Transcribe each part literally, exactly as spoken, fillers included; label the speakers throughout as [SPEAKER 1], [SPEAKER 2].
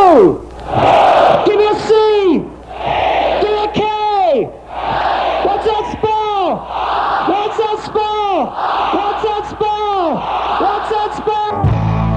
[SPEAKER 1] O. Give me a C. Give me a K. What's that spell? What's that spell? What's that spell? What's that spell?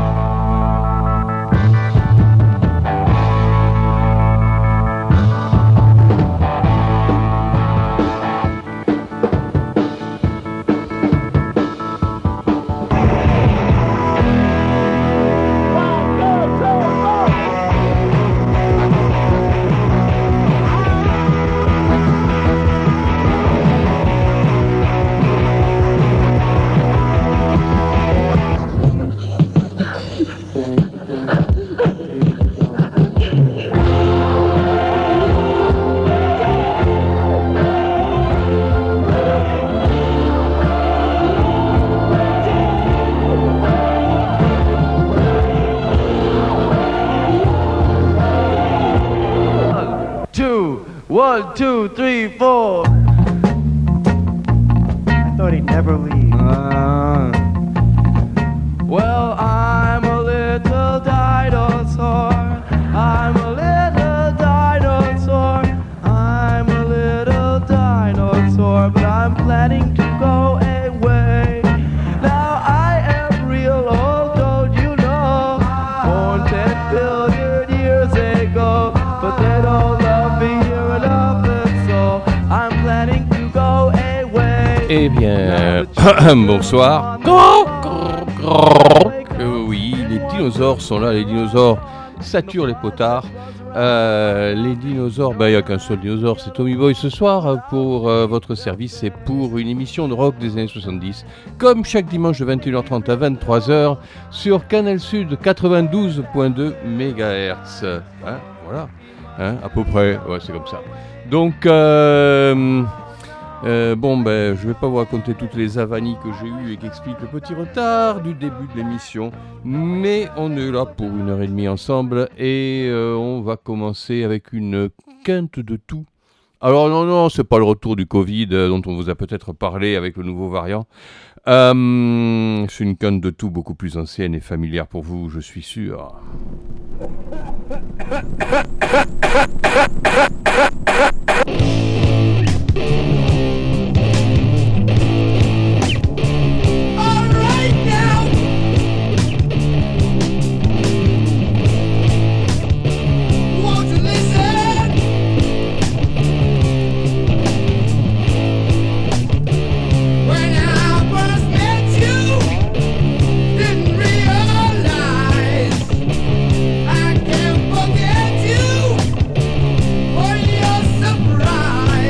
[SPEAKER 2] One, two, three, four.
[SPEAKER 3] I thought he'd never leave.
[SPEAKER 2] Uh, well, I'm a little dinosaur. I'm a little dinosaur. I'm a little dinosaur, but I'm planning to go away. Now I am real old, don't you know? Born ten billion years ago, but they don't love me here enough, and so I'm planning to go away.
[SPEAKER 4] Eh bien, bonsoir. Euh, oui, les dinosaures sont là, les dinosaures saturent les potards. Euh, les dinosaures, ben il n'y a qu'un seul dinosaure, c'est Tommy Boy ce soir pour euh, votre service et pour une émission de rock des années soixante-dix, comme chaque dimanche de vingt et une heures trente à vingt-trois heures sur Canal Sud quatre-vingt-douze virgule deux mégahertz. Hein, voilà, hein, à peu près, ouais, c'est comme ça. Donc, euh, euh, bon, ben, je ne vais pas vous raconter toutes les avanies que j'ai eues et qui expliquent le petit retard du début de l'émission, mais on est là pour une heure et demie ensemble et euh, on va commencer avec une quinte de tout. Alors non, non, c'est pas le retour du Covid euh, dont on vous a peut-être parlé avec le nouveau variant. Euh, c'est une quinte de tout beaucoup plus ancienne et familière pour vous, je suis sûr.
[SPEAKER 5] Surprise!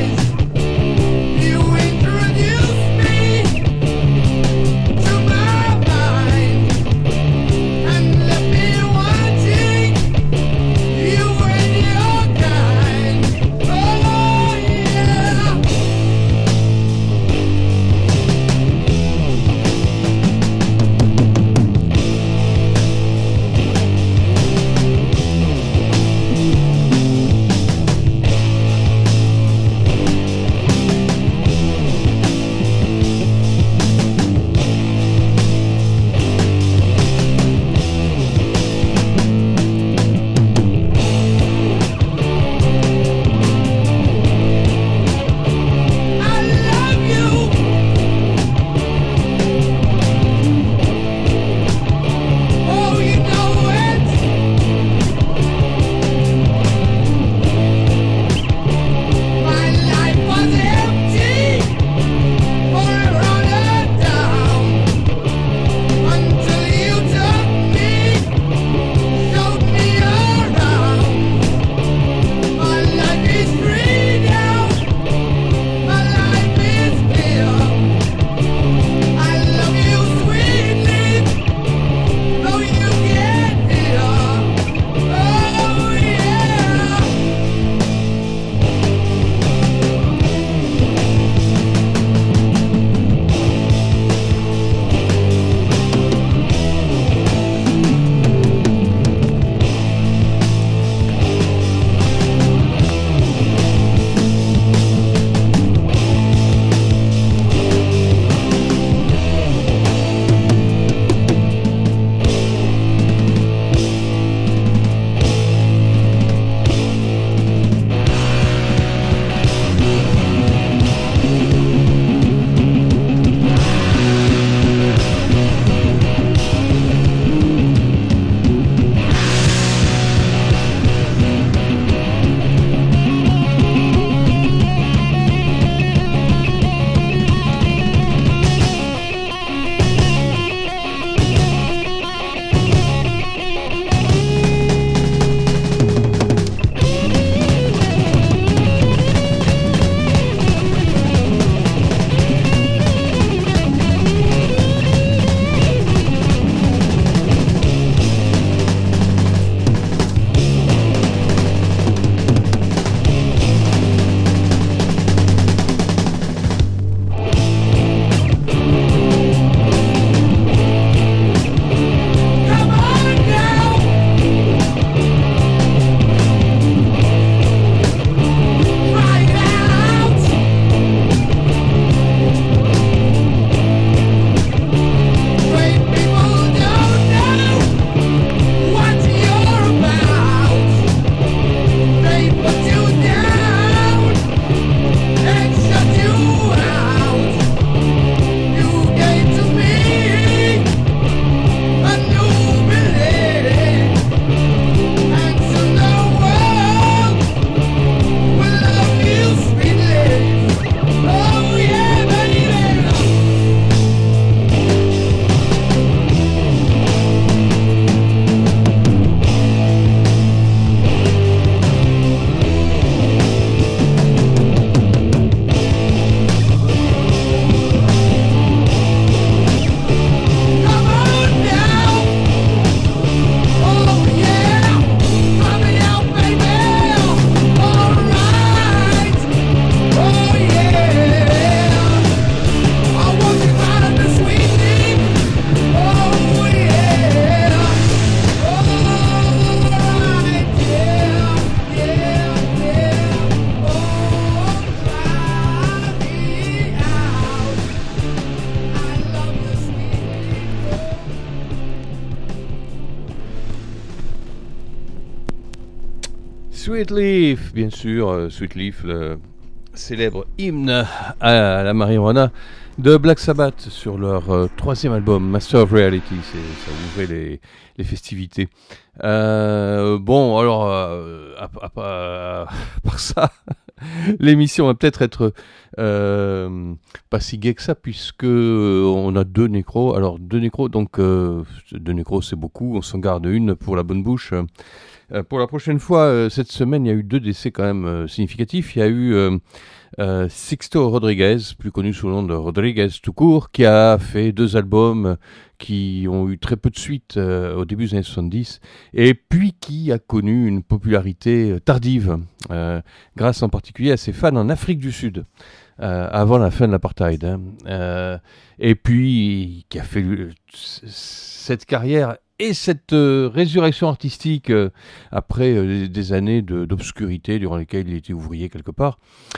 [SPEAKER 4] Sweet Leaf, bien sûr, euh, Sweet Leaf, le célèbre hymne à la marijuana de Black Sabbath sur leur euh, troisième album, Master of Reality. C'est, ça ouvrait les, les festivités. Euh, bon, alors, euh, à, à, à, à part ça, l'émission va peut-être être euh, pas si gay que ça, puisque on a deux nécros. Alors, deux nécros, donc euh, deux nécros, c'est beaucoup. On s'en garde une pour la bonne bouche. Euh, pour la prochaine fois, euh, cette semaine, il y a eu deux décès quand même euh, significatifs. Il y a eu euh, euh, Sixto Rodriguez, plus connu sous le nom de Rodriguez tout court, qui a fait deux albums qui ont eu très peu de suite euh, au début des années soixante-dix, et puis qui a connu une popularité tardive, euh, grâce en particulier à ses fans en Afrique du Sud, euh, avant la fin de l'apartheid. Hein. Euh, et puis, qui a fait euh, cette carrière et cette euh, résurrection artistique euh, après euh, des, des années de, d'obscurité durant lesquelles il était ouvrier quelque part,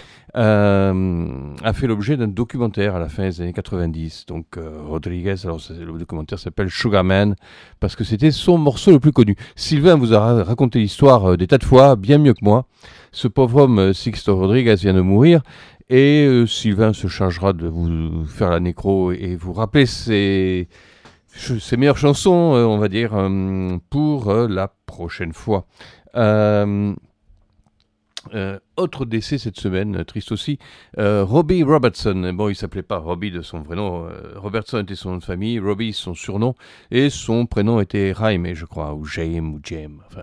[SPEAKER 4] euh, a fait l'objet d'un documentaire à la fin des années quatre-vingt-dix. Donc euh, Rodriguez, alors le documentaire s'appelle Sugarman, parce que c'était son morceau le plus connu. Sylvain vous a raconté l'histoire euh, des tas de fois, bien mieux que moi. Ce pauvre homme, euh, Sixto Rodriguez, vient de mourir, et euh, Sylvain se chargera de vous faire la nécro et vous rappeler ses... ses meilleures chansons, euh, on va dire, euh, pour euh, la prochaine fois. Euh, euh, autre décès cette semaine, triste aussi, euh, Robbie Robertson. Bon, il s'appelait pas Robbie de son vrai nom, euh, Robertson était son nom de famille, Robbie son surnom, et son prénom était Jaime, je crois, ou James, ou James, enfin...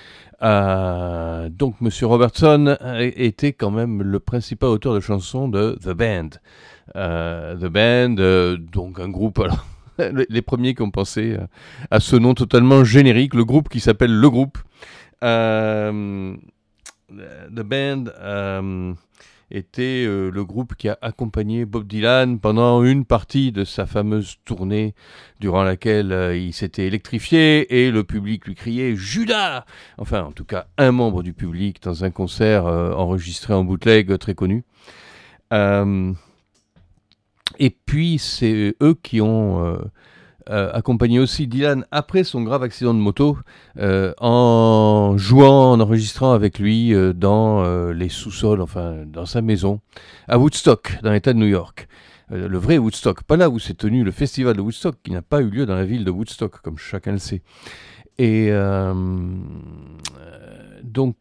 [SPEAKER 4] Euh, donc Monsieur Robertson était quand même le principal auteur de chansons de The Band. Euh, The Band, euh, donc un groupe... Alors, les premiers qui ont pensé à ce nom totalement générique, le groupe qui s'appelle Le Groupe. Euh, The Band euh, était euh, le groupe qui a accompagné Bob Dylan pendant une partie de sa fameuse tournée durant laquelle euh, il s'était électrifié et le public lui criait « Judas !» Enfin, en tout cas, un membre du public dans un concert euh, enregistré en bootleg très connu. Euh, Et puis, c'est eux qui ont euh, euh, accompagné aussi Dylan après son grave accident de moto, euh, en jouant, en enregistrant avec lui euh, dans euh, les sous-sols, enfin, dans sa maison, à Woodstock, dans l'État de New York. Euh, le vrai Woodstock, pas là où s'est tenu le festival de Woodstock, qui n'a pas eu lieu dans la ville de Woodstock, comme chacun le sait. Et euh, donc,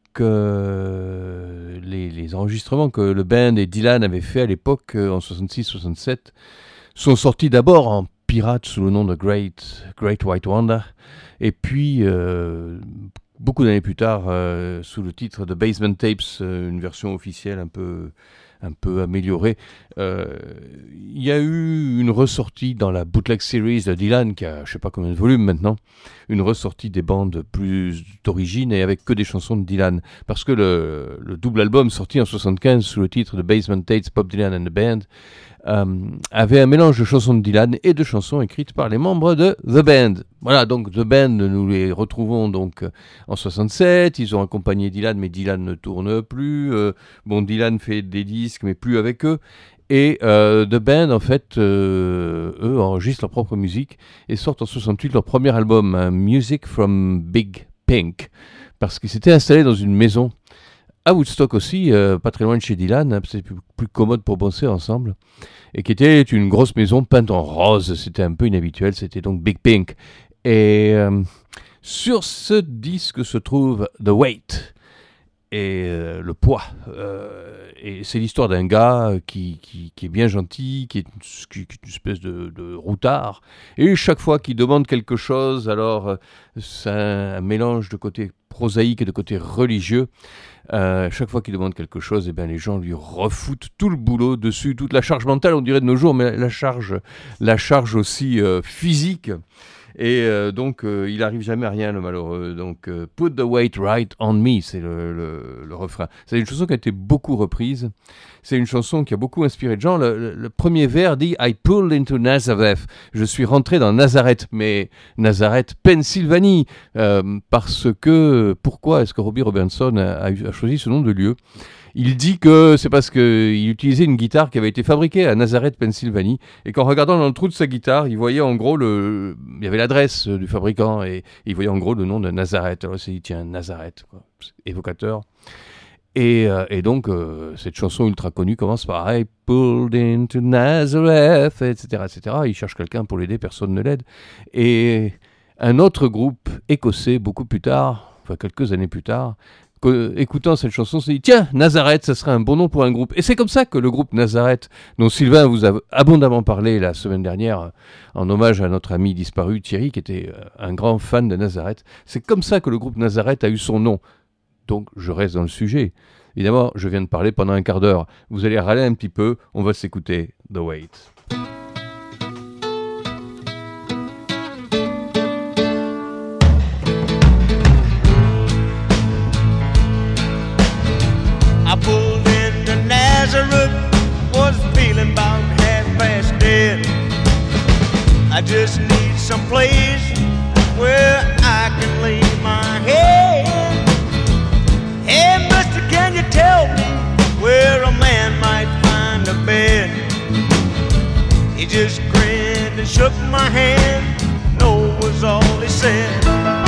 [SPEAKER 4] euh, les, les enregistrements que le band et Dylan avaient fait à l'époque, euh, en soixante-six soixante-sept, sont sortis d'abord en pirate sous le nom de Great, Great White Wonder, et puis, euh, beaucoup d'années plus tard, euh, sous le titre de Basement Tapes, euh, une version officielle un peu... un peu amélioré. Euh, il y a eu une ressortie dans la Bootleg Series de Dylan, qui a je sais pas combien de volumes maintenant, une ressortie des bandes plus d'origine et avec que des chansons de Dylan. Parce que le, le double album sorti en soixante-quinze sous le titre de Basement Tapes, Bob Dylan and the Band, euh, avait un mélange de chansons de Dylan et de chansons écrites par les membres de The Band. Voilà, donc The Band, nous les retrouvons donc en soixante-sept, ils ont accompagné Dylan, mais Dylan ne tourne plus, euh, bon, Dylan fait des disques, mais plus avec eux, et euh, The Band, en fait, euh, eux enregistrent leur propre musique, et sortent en soixante-huit leur premier album, hein, Music from Big Pink, parce qu'ils s'étaient installés dans une maison, à Woodstock aussi, euh, pas très loin de chez Dylan, hein, c'est plus, plus commode pour bosser ensemble, et qui était une grosse maison peinte en rose, c'était un peu inhabituel, c'était donc Big Pink. Et euh, sur ce disque se trouve The Weight, et euh, le poids. Euh, et c'est l'histoire d'un gars qui, qui, qui est bien gentil, qui est une, qui, qui est une espèce de, de routard, et chaque fois qu'il demande quelque chose, alors c'est un, un mélange de côté prosaïque et de côté religieux. Euh, chaque fois qu'il demande quelque chose, eh ben, les gens lui refoutent tout le boulot dessus, toute la charge mentale, on dirait de nos jours, mais la charge, la charge aussi euh, physique. Et euh, donc, euh, il arrive jamais à rien, le malheureux. Donc, euh, Put the weight right on me, c'est le, le, le refrain. C'est une chanson qui a été beaucoup reprise. C'est une chanson qui a beaucoup inspiré de gens. Le, le, le premier vers dit « I pulled into Nazareth ». Je suis rentré dans Nazareth, mais Nazareth, Pennsylvanie. Euh, parce que, pourquoi est-ce que Robbie Robertson a, a choisi ce nom de lieu ? Il dit que c'est parce qu'il utilisait une guitare qui avait été fabriquée à Nazareth, Pennsylvanie, et qu'en regardant dans le trou de sa guitare, il voyait en gros le, il y avait l'adresse du fabricant et il voyait en gros le nom de Nazareth. Alors il s'est dit tiens Nazareth, quoi. C'est évocateur. Et, euh, et donc euh, cette chanson ultra connue commence par I pulled into Nazareth, et cetera, et cetera. Il cherche quelqu'un pour l'aider, personne ne l'aide. Et un autre groupe écossais beaucoup plus tard, enfin quelques années plus tard, écoutant cette chanson, s'est dit tiens, Nazareth, ça serait un bon nom pour un groupe. Et c'est comme ça que le groupe Nazareth, dont Sylvain vous a abondamment parlé la semaine dernière, en hommage à notre ami disparu Thierry, qui était un grand fan de Nazareth, c'est comme ça que le groupe Nazareth a eu son nom. Donc je reste dans le sujet. Évidemment, je viens de parler pendant un quart d'heure. Vous allez râler un petit peu, on va s'écouter The Wait.
[SPEAKER 5] I pulled into Nazareth, was feeling about half past dead. I just need some place where I can lay my head. Hey, mister, can you tell me where a man might find a bed? He just grinned and shook my hand, no was all he said.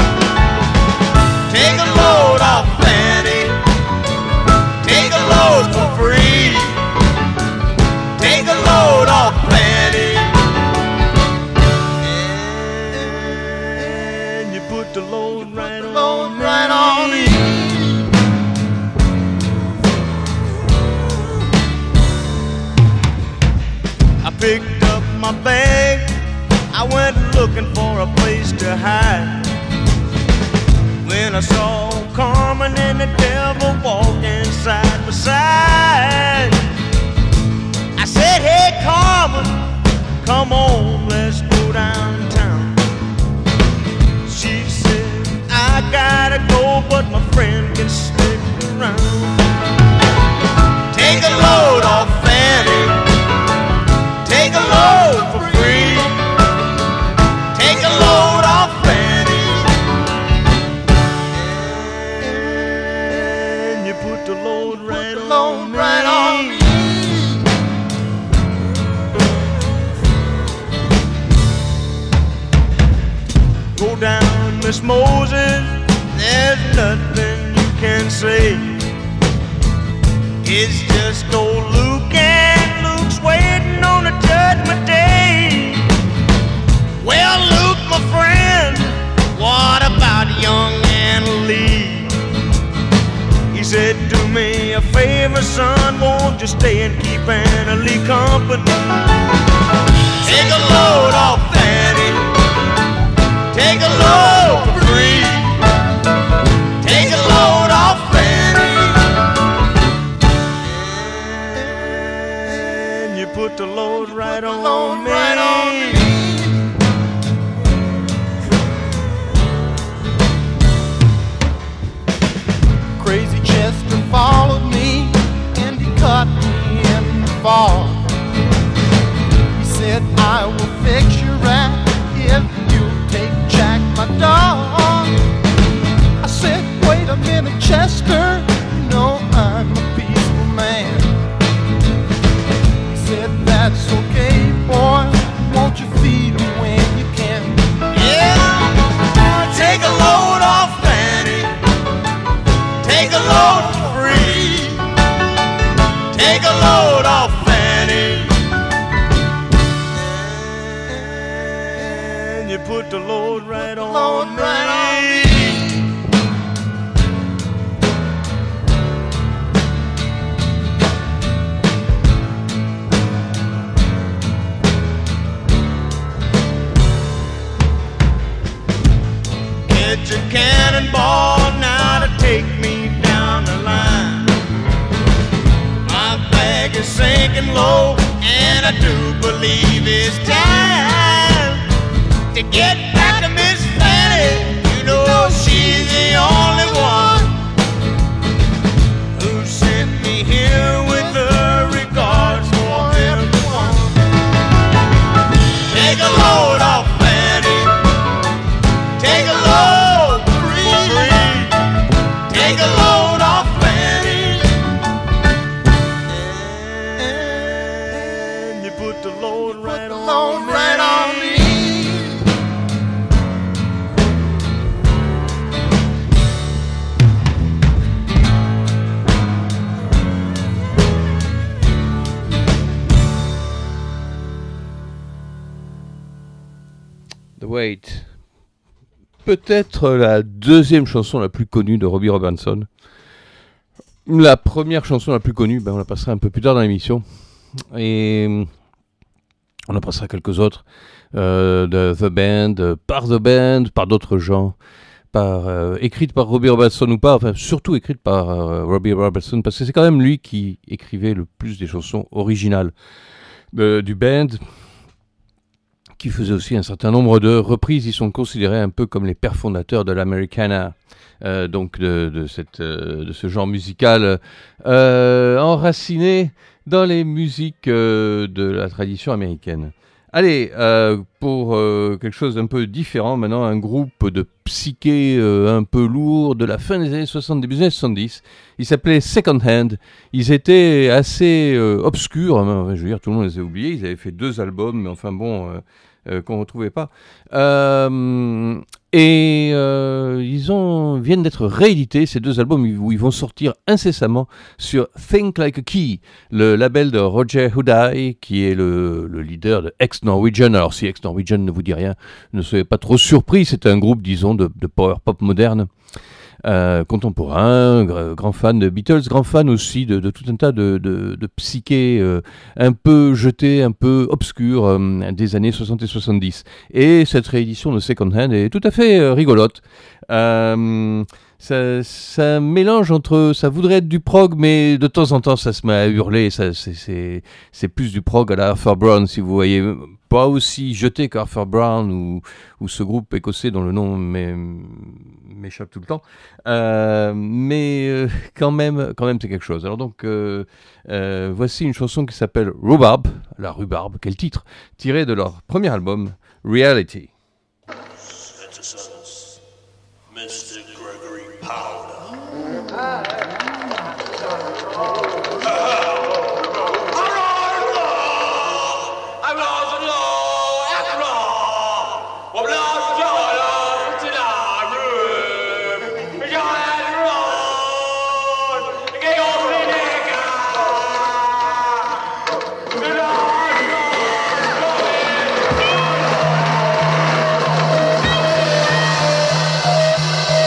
[SPEAKER 5] Take a load off Fanny, take a load for free. Take a load off Fanny, and you put the load right on, right on me. I picked up my bag, I went looking for a place to hide. When I saw Carmen and the devil walking side by side, I said, hey Carmen, come on, let's go downtown. She said, I gotta go, but my friend can stick around. Take a load off Fanny, take a load for free. Take a load off Fanny, and you put the load right, the load on, right on me. Go down, Miss Moses, there's nothing you can say. It's just old Luke and Luke's waiting on a judgment day. Well, Luke, my friend, what about young Anna Lee? He said, do me a favor, son, won't you stay and keep Anna Lee company? Take a load off Fanny, take a load for free. Take a load off Fanny, and you put the load right on me. Right on me.
[SPEAKER 6] Crazy Chester followed me and he caught me in the fall. He said, I will fix you right if you take Jack, my dog. I said, wait a minute, Chester, you know I'm a peaceful man. He said, that's okay, boy, won't you feed him when you can?
[SPEAKER 5] Yeah, take a load off Fanny, take a load for free. Take a load off Fanny, and you put the load right on, load me. Right on me. Get your cannonball now to take me down the line. My bag is sinking low, and I do believe it's time to get back to Miss Fanny. You know she's the only one who sent me here with her regards for everyone. Take a load off Fanny, take a load for free. Take a load off Fanny,
[SPEAKER 4] Wait. Peut-être la deuxième chanson la plus connue de Robbie Robertson. La première chanson la plus connue, ben on la passera un peu plus tard dans l'émission. Et on en passera quelques autres. Euh, de The Band, euh, par The Band, par d'autres gens. Par, euh, écrite par Robbie Robertson ou pas, enfin surtout écrite par euh, Robbie Robertson, parce que c'est quand même lui qui écrivait le plus des chansons originales euh, du band, qui faisait aussi un certain nombre de reprises. Ils sont considérés un peu comme les pères fondateurs de l'Americana, euh, donc de, de, cette, euh, de ce genre musical euh, enraciné dans les musiques euh, de la tradition américaine. Allez, euh, pour euh, quelque chose d'un peu différent, maintenant un groupe de psyché euh, un peu lourd de la fin des années soixante, début des années soixante-dix. Il s'appelait Second Hand. Ils étaient assez euh, obscurs, hein, je veux dire, tout le monde les a oubliés. Ils avaient fait deux albums, mais enfin bon, euh, euh, qu'on ne retrouvait pas. Euh, et euh, ils ont, viennent d'être réédités, ces deux albums, où ils vont sortir incessamment sur Think Like a Key, le label de Roger Houdaille, qui est le, le leader de Ex-Norwegian. Alors si Ex-Norwegian ne vous dit rien, ne soyez pas trop surpris, c'est un groupe, disons, de, de power pop moderne. Euh, contemporain, g- grand fan de Beatles, grand fan aussi de, de tout un tas de, de, de psyché euh, un peu jeté, un peu obscur euh, des années soixante et soixante-dix. Et cette réédition de Second Hand est tout à fait euh, rigolote. Euh, ça, ça mélange entre, ça voudrait être du prog, mais de temps en temps ça se met à hurler. Ça, c'est, c'est, c'est plus du prog à la Arthur Brown, si vous voyez. Pas aussi jeté qu'Arthur Brown ou, ou ce groupe écossais dont le nom m'é- m'échappe tout le temps. Euh, mais euh, quand même, quand même c'est quelque chose. Alors donc, euh, euh, voici une chanson qui s'appelle Rhubarb, la rhubarbe, quel titre, tiré de leur premier album, Reality.
[SPEAKER 7] Citizens, Mister Gregory Powder.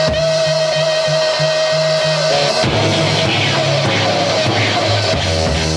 [SPEAKER 8] Thank you.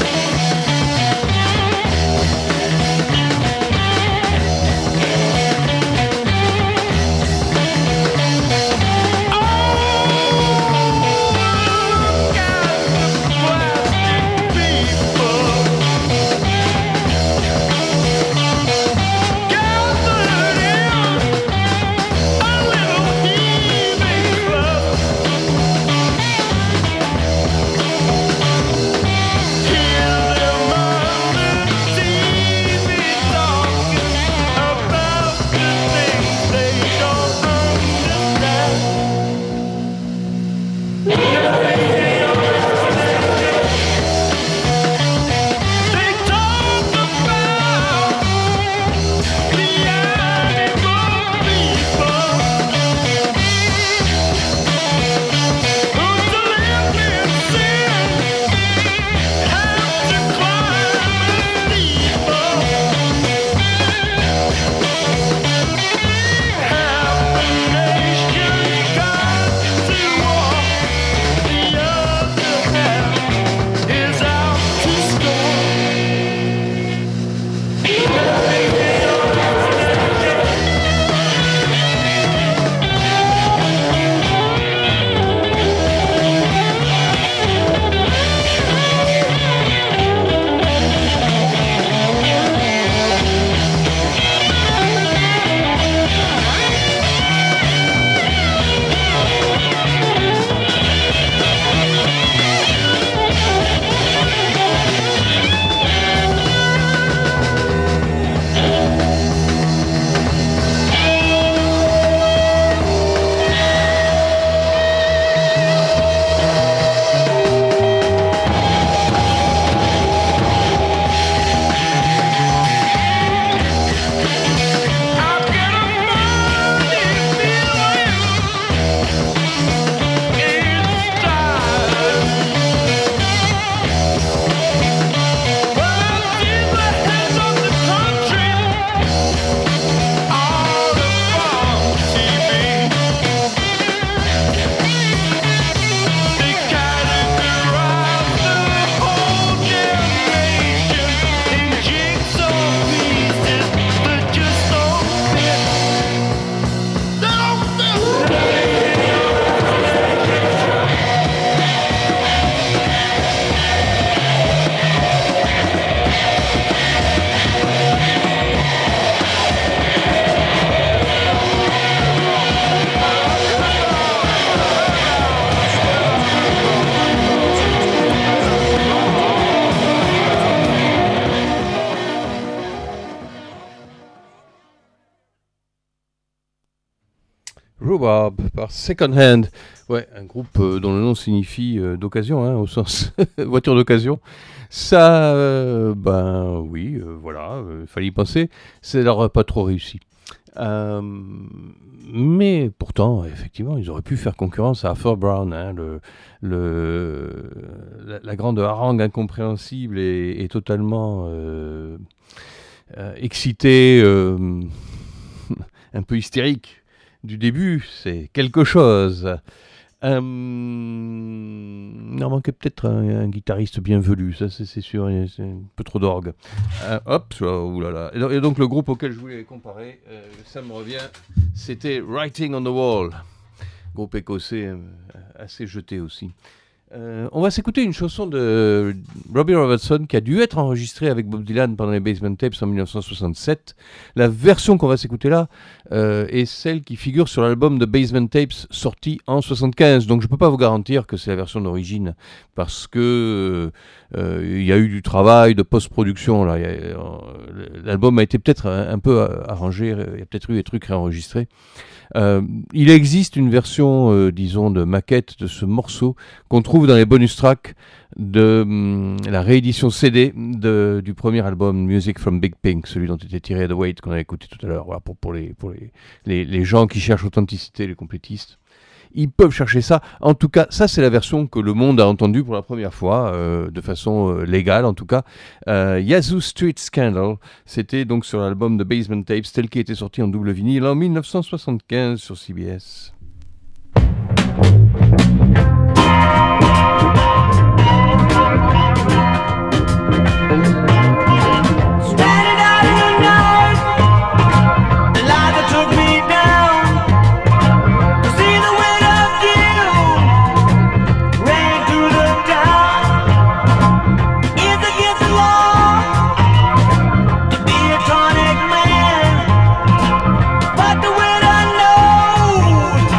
[SPEAKER 4] Rhubarb par Second Hand. Ouais, un groupe euh, dont le nom signifie euh, d'occasion, hein, au sens voiture d'occasion. Ça, euh, ben oui, euh, voilà, il euh, fallait y penser. Ça leur a pas trop réussi. Euh, mais pourtant, effectivement, ils auraient pu faire concurrence à Arthur Brown, hein, le, le, la, la grande harangue incompréhensible et, et totalement euh, euh, excitée, euh, un peu hystérique du début. C'est quelque chose. Euh, il en manquait peut-être un, un guitariste bien velu, ça c'est, c'est sûr, c'est un peu trop d'orgue. Euh, hop, oulala. Et, et donc le groupe auquel je voulais comparer, euh, ça me revient, c'était Writing on the Wall, groupe écossais euh, assez jeté aussi. Euh, on va s'écouter une chanson de Robbie Robertson qui a dû être enregistrée avec Bob Dylan pendant les Basement Tapes en dix-neuf cent soixante-sept. La version qu'on va s'écouter là euh, est celle qui figure sur l'album de Basement Tapes sorti en soixante-quinze. Donc je peux pas vous garantir que c'est la version d'origine parce que euh, il y a eu du travail de post-production là. Il y a, euh, l'album a été peut-être un, un peu arrangé, il y a peut-être eu des trucs réenregistrés. Euh, il existe une version, euh, disons, de maquette de ce morceau qu'on trouve dans les bonus tracks de hum, la réédition C D de, du premier album Music from Big Pink, celui dont était tiré The Wait qu'on a écouté tout à l'heure. Voilà, pour, pour, les, pour les, les, les gens qui cherchent authenticité, les complétistes. Ils peuvent chercher ça. En tout cas, ça c'est la version que le monde a entendue pour la première fois, euh, de façon euh, légale en tout cas. Euh, Yazoo Street Scandal, c'était donc sur l'album de Basement Tapes, tel qui était sorti en double vinyle en dix-neuf cent soixante-quinze sur C B S.
[SPEAKER 8] But the wind I know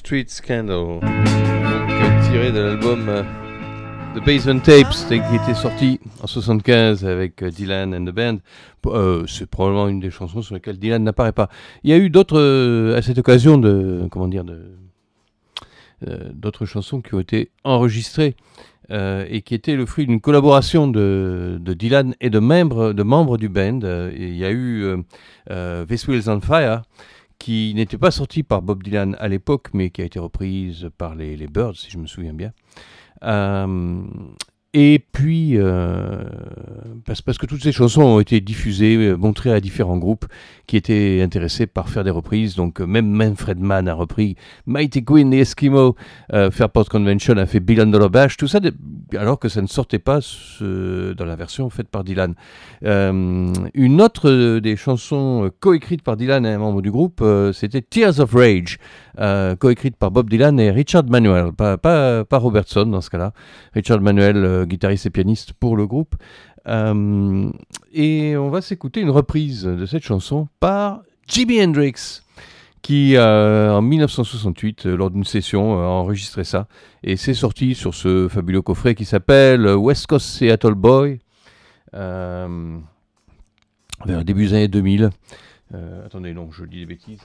[SPEAKER 4] Street Scandal, donc tiré de l'album euh, The Basement Tapes, qui était sorti en soixante-quinze avec euh, Dylan and the Band. Euh, c'est probablement une des chansons sur lesquelles Dylan n'apparaît pas. Il y a eu d'autres, euh, à cette occasion, de, comment dire, de, euh, d'autres chansons qui ont été enregistrées euh, et qui étaient le fruit d'une collaboration de, de Dylan et de membres, de membres du band. Euh, il y a eu euh, euh, This Wheel's on Fire, qui n'était pas sortie par Bob Dylan à l'époque, mais qui a été reprise par les, les Byrds, si je me souviens bien. Euh, et puis, euh, parce, parce que toutes ces chansons ont été diffusées, montrées à différents groupes qui étaient intéressés par faire des reprises. Donc, même Manfred Mann a repris Mighty Queen, les Eskimos, euh, Fairport Convention a fait Billion Dollar Bash, tout ça, de, alors que ça ne sortait pas ce, dans la version faite par Dylan. Euh, une autre des chansons coécrites par Dylan et un membre du groupe, euh, c'était Tears of Rage, euh, coécrite par Bob Dylan et Richard Manuel, pas, pas, pas Robertson dans ce cas-là. Richard Manuel, euh, guitariste et pianiste pour le groupe. Euh, et on va s'écouter une reprise de cette chanson par Jimi Hendrix, qui euh, en dix-neuf cent soixante-huit, euh, lors d'une session, euh, a enregistré ça. Et c'est sorti sur ce fabuleux coffret qui s'appelle West Coast Seattle Boy, euh, vers le début des années deux mille. Euh, attendez, non, je dis des bêtises.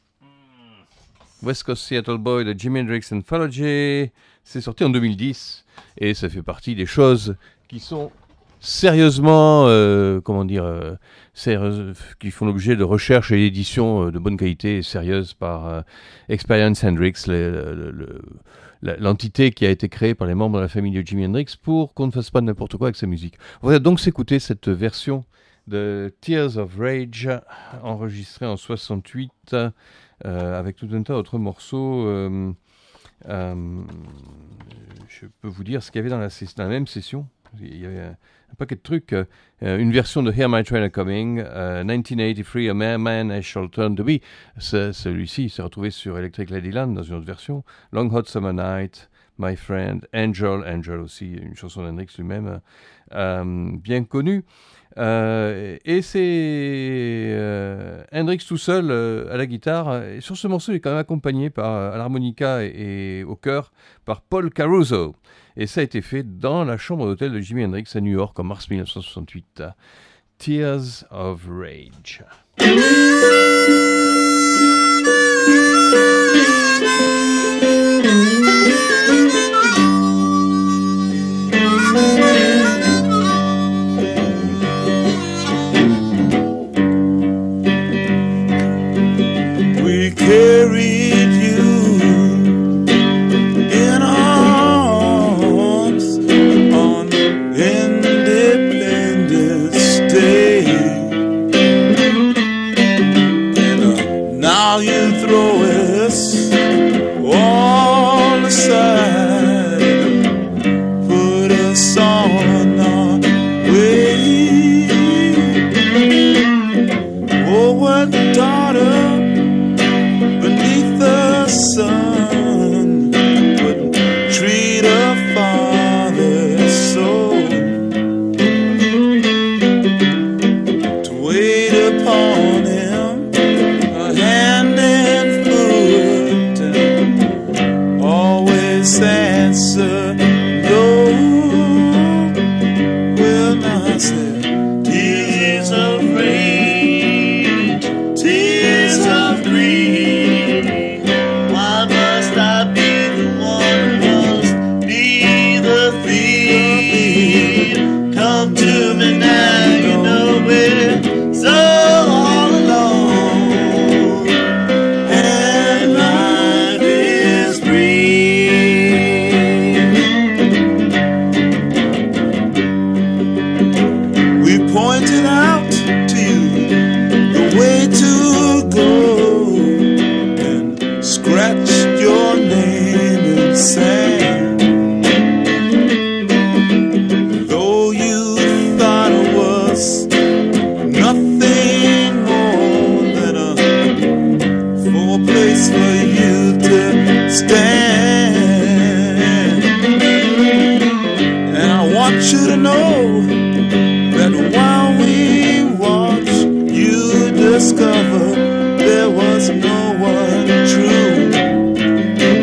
[SPEAKER 4] West Coast Seattle Boy de Jimi Hendrix Anthology, c'est sorti en deux mille dix, et ça fait partie des choses qui sont sérieusement, euh, comment dire, euh, sérieuses, qui font l'objet de recherches et d'éditions euh, de bonne qualité et sérieuses par euh, Experience Hendrix, le, le, le, l'entité qui a été créée par les membres de la famille de Jimi Hendrix pour qu'on ne fasse pas n'importe quoi avec sa musique. On va donc s'écouter cette version de Tears of Rage, enregistrée en soixante-huit, euh, avec tout un tas d'autres morceaux. Euh, euh, je peux vous dire ce qu'il y avait dans la, dans la même session. Il y avait un, un paquet de trucs. Euh, une version de Hear My Train A Coming, euh, dix-neuf cent quatre-vingt-three, A Mere Man I Shall Turn To Be. Ce, celui-ci s'est retrouvé sur Electric Ladyland dans une autre version. Long Hot Summer Night, My Friend, Angel, Angel aussi, une chanson d'Hendrix lui-même, euh, bien connue. Euh, et c'est euh, Hendrix tout seul euh, à la guitare. Et sur ce morceau, il est quand même accompagné par, à l'harmonica et, et au chœur par Paul Caruso. Et ça a été fait dans la chambre d'hôtel de Jimi Hendrix à New York en mars dix-neuf cent soixante-huit. Tears of Rage.
[SPEAKER 5] We carried you in arms on Independence Day, and uh, now you throw us all aside, put us on our way. Oh, what daughter beneath the sun would treat a father so, to wait upon him, a hand and foot, and always answer no. Well, now I said, tears of rage, tears of grief. Why must I be the one who must be the thief? Come to me now, you know we're so all alone, and life is brief. We pointed out to you the way to go, scratched your name in sand. Though you thought it was nothing more than a full place for you to stand. And I want you to know that while we watched, you discovered there was no one true.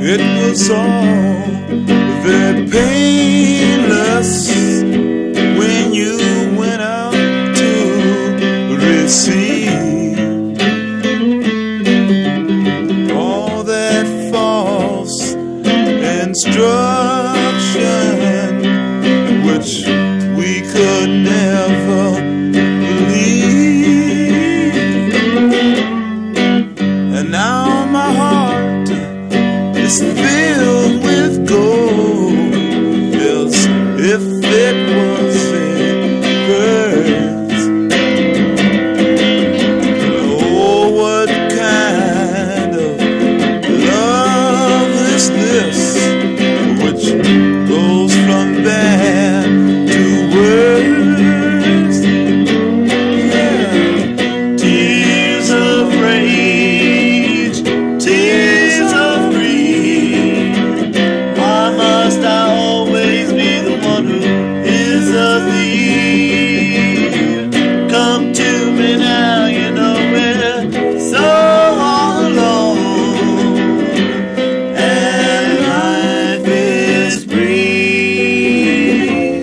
[SPEAKER 8] It was all very painless when you went out to receive all that false instruction which we could never believe. And now my heart is filled with gold, as if it was a birth. Oh, what kind of love is this which goes from bad to worse? Yeah. Tears of rage, tears of greed. Why must I always be the one who is a thief? Come to me now, you know we're so all alone, and life is free.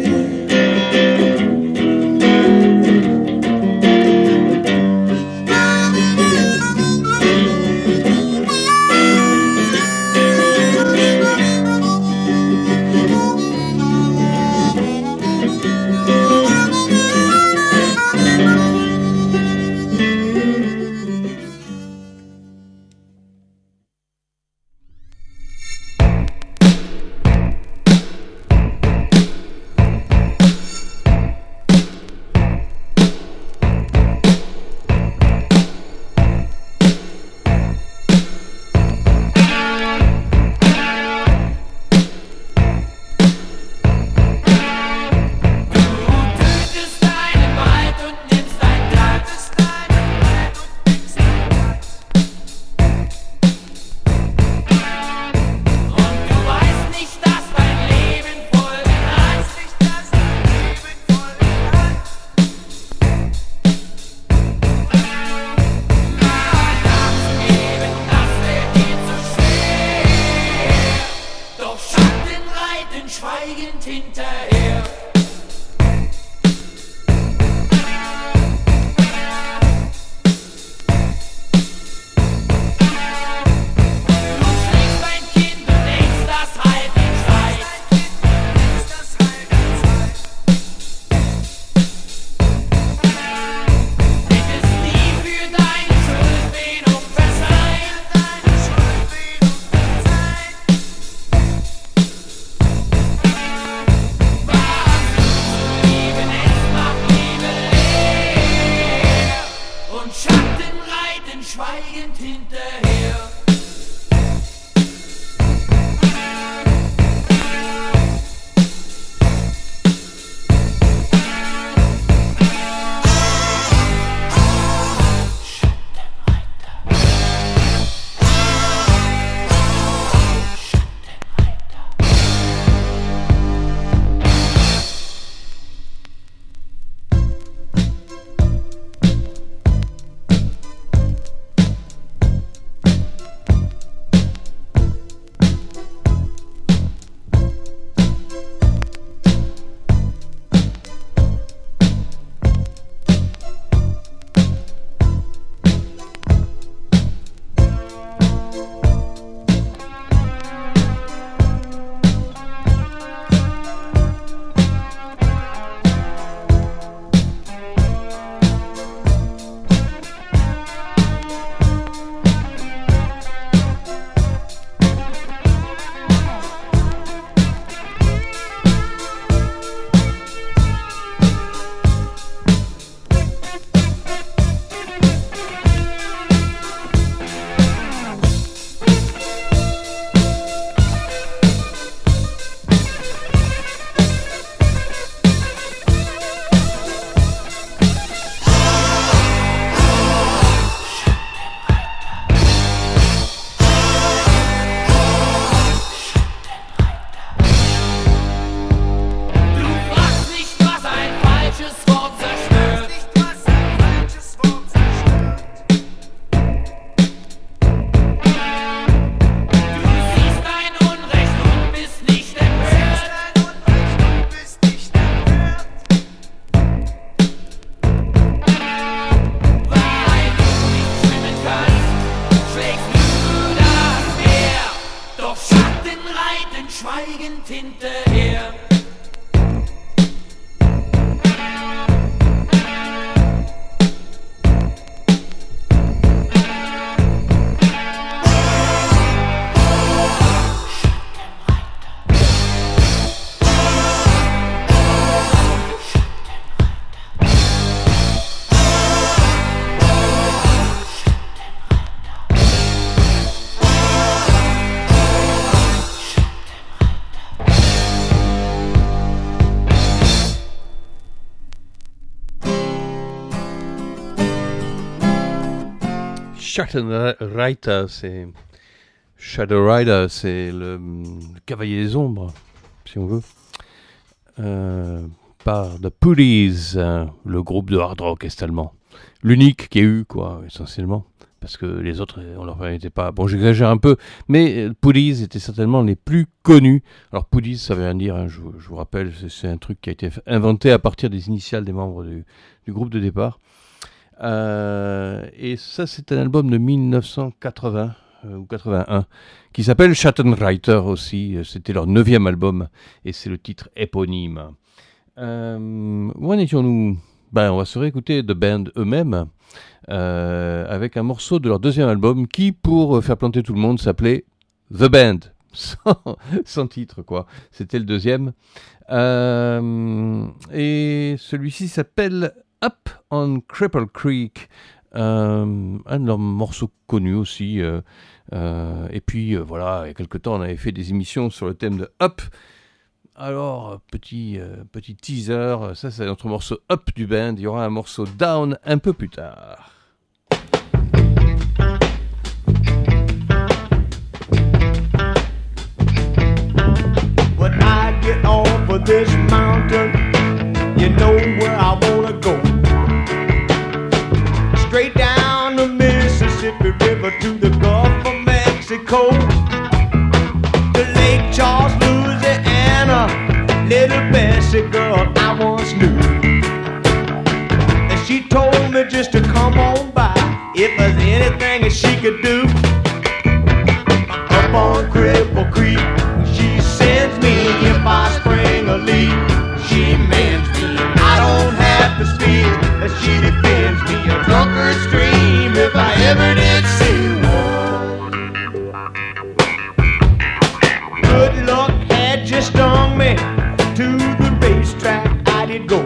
[SPEAKER 9] Schweigend hinterher. Du schlägst mein Kind und denkst, das halt die Zeit. Bittest nie für deine Schuld um Verzeihung. schweigend hinterher.
[SPEAKER 4] Schattenreiter, c'est Shadow Rider, c'est le, le cavalier des ombres, si on veut, euh, par The Putties, hein, le groupe de hard rock est-allemand, l'unique qu'il y a eu, quoi, essentiellement, parce que les autres, on leur permettait pas. Bon, j'exagère un peu, mais Putties étaient certainement les plus connus. Alors Putties, ça veut rien dire, hein, je, je vous rappelle, c'est, c'est un truc qui a été inventé à partir des initiales des membres du, du groupe de départ. Euh, et ça, c'est un album de dix-neuf cent quatre-vingts euh, ou quatre-vingt-un qui s'appelle Schattenreiter aussi. C'était leur neuvième album et c'est le titre éponyme. Euh, où en étions-nous ? Ben, on va se réécouter The Band eux-mêmes euh, avec un morceau de leur deuxième album qui, pour faire planter tout le monde, s'appelait The Band. Sans, sans titre, quoi. C'était le deuxième. Euh, et celui-ci s'appelle Up on Cripple Creek, euh, un de leurs morceaux connus aussi. Euh, euh, et puis euh, voilà, il y a quelques temps, on avait fait des émissions sur le thème de Up. Alors, petit, euh, petit teaser, ça c'est notre morceau Up du band. Il y aura un morceau Down un peu plus tard.
[SPEAKER 5] When I get off of this mountain, you know where I wanna go. Straight down the Mississippi River to the Gulf of Mexico, to Lake Charles, Louisiana. Little Bessie girl I once knew, and she told me just to come on by if there's anything that she could do. Up on Cripple Creek, she sends me if I spring a leak. She mends me, I don't have to speak. She defends me, a drunkard stream if I ever did see one. Good luck had just stung me. To the racetrack I did go.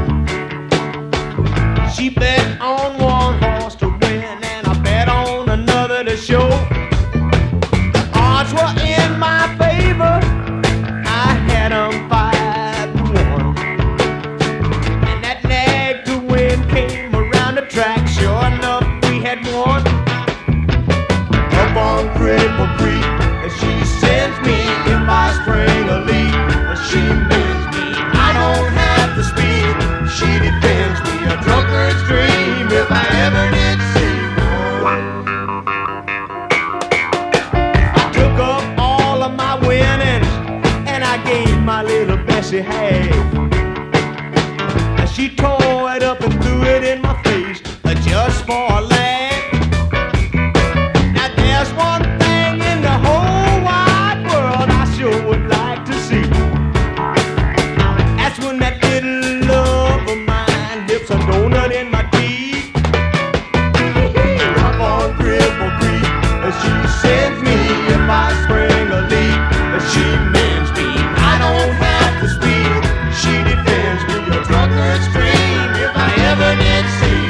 [SPEAKER 5] She bet on one horse to win, and I bet on another to show. The odds were in my favor, I had them five to one. And that nag to win came around the track, sure enough we had won. Up on Cripple Creek, and she sends me if I spring a leak. She mends me, I don't have to speak. She defends me, a drunkard's dream if I ever did see one. I took up all of my winnings and I gave my little Bessie half. And she tore it up and threw it in my face just for a laugh. Now there's one thing in the whole wide world I sure would like to see. When that little love of mine dips a donut in my teeth. Up on Cripple Creek, she sends me if I spring a leak. She mends me, I don't have to speak. She defends me, a drunkard's dream if I ever did see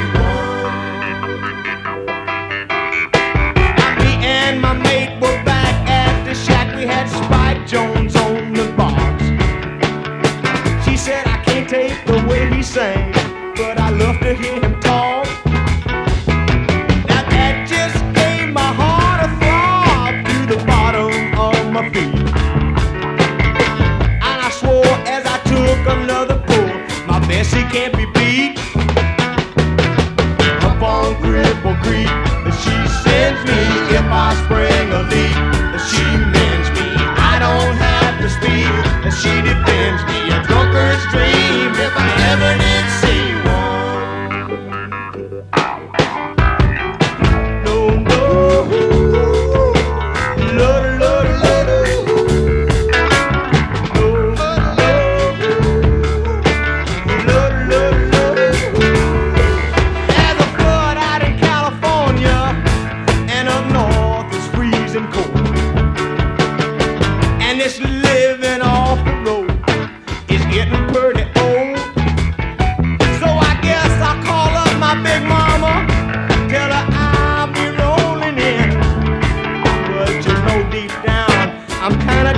[SPEAKER 5] one. Me and my mate were back at the shack. We had Spike Jones on the box. She said, I can't take the way he sang, but I love to hear him talk. Now that just gave my heart a throb to the bottom of my feet. And I swore as I took another pull, my Bessie can't be beat. Up on Cripple Creek, she sends me if I spring a leak. She mends me, I don't have to speak. She defends me, a drunkard's dream if I ever did see one. No, no, Lord, Lord, Lord.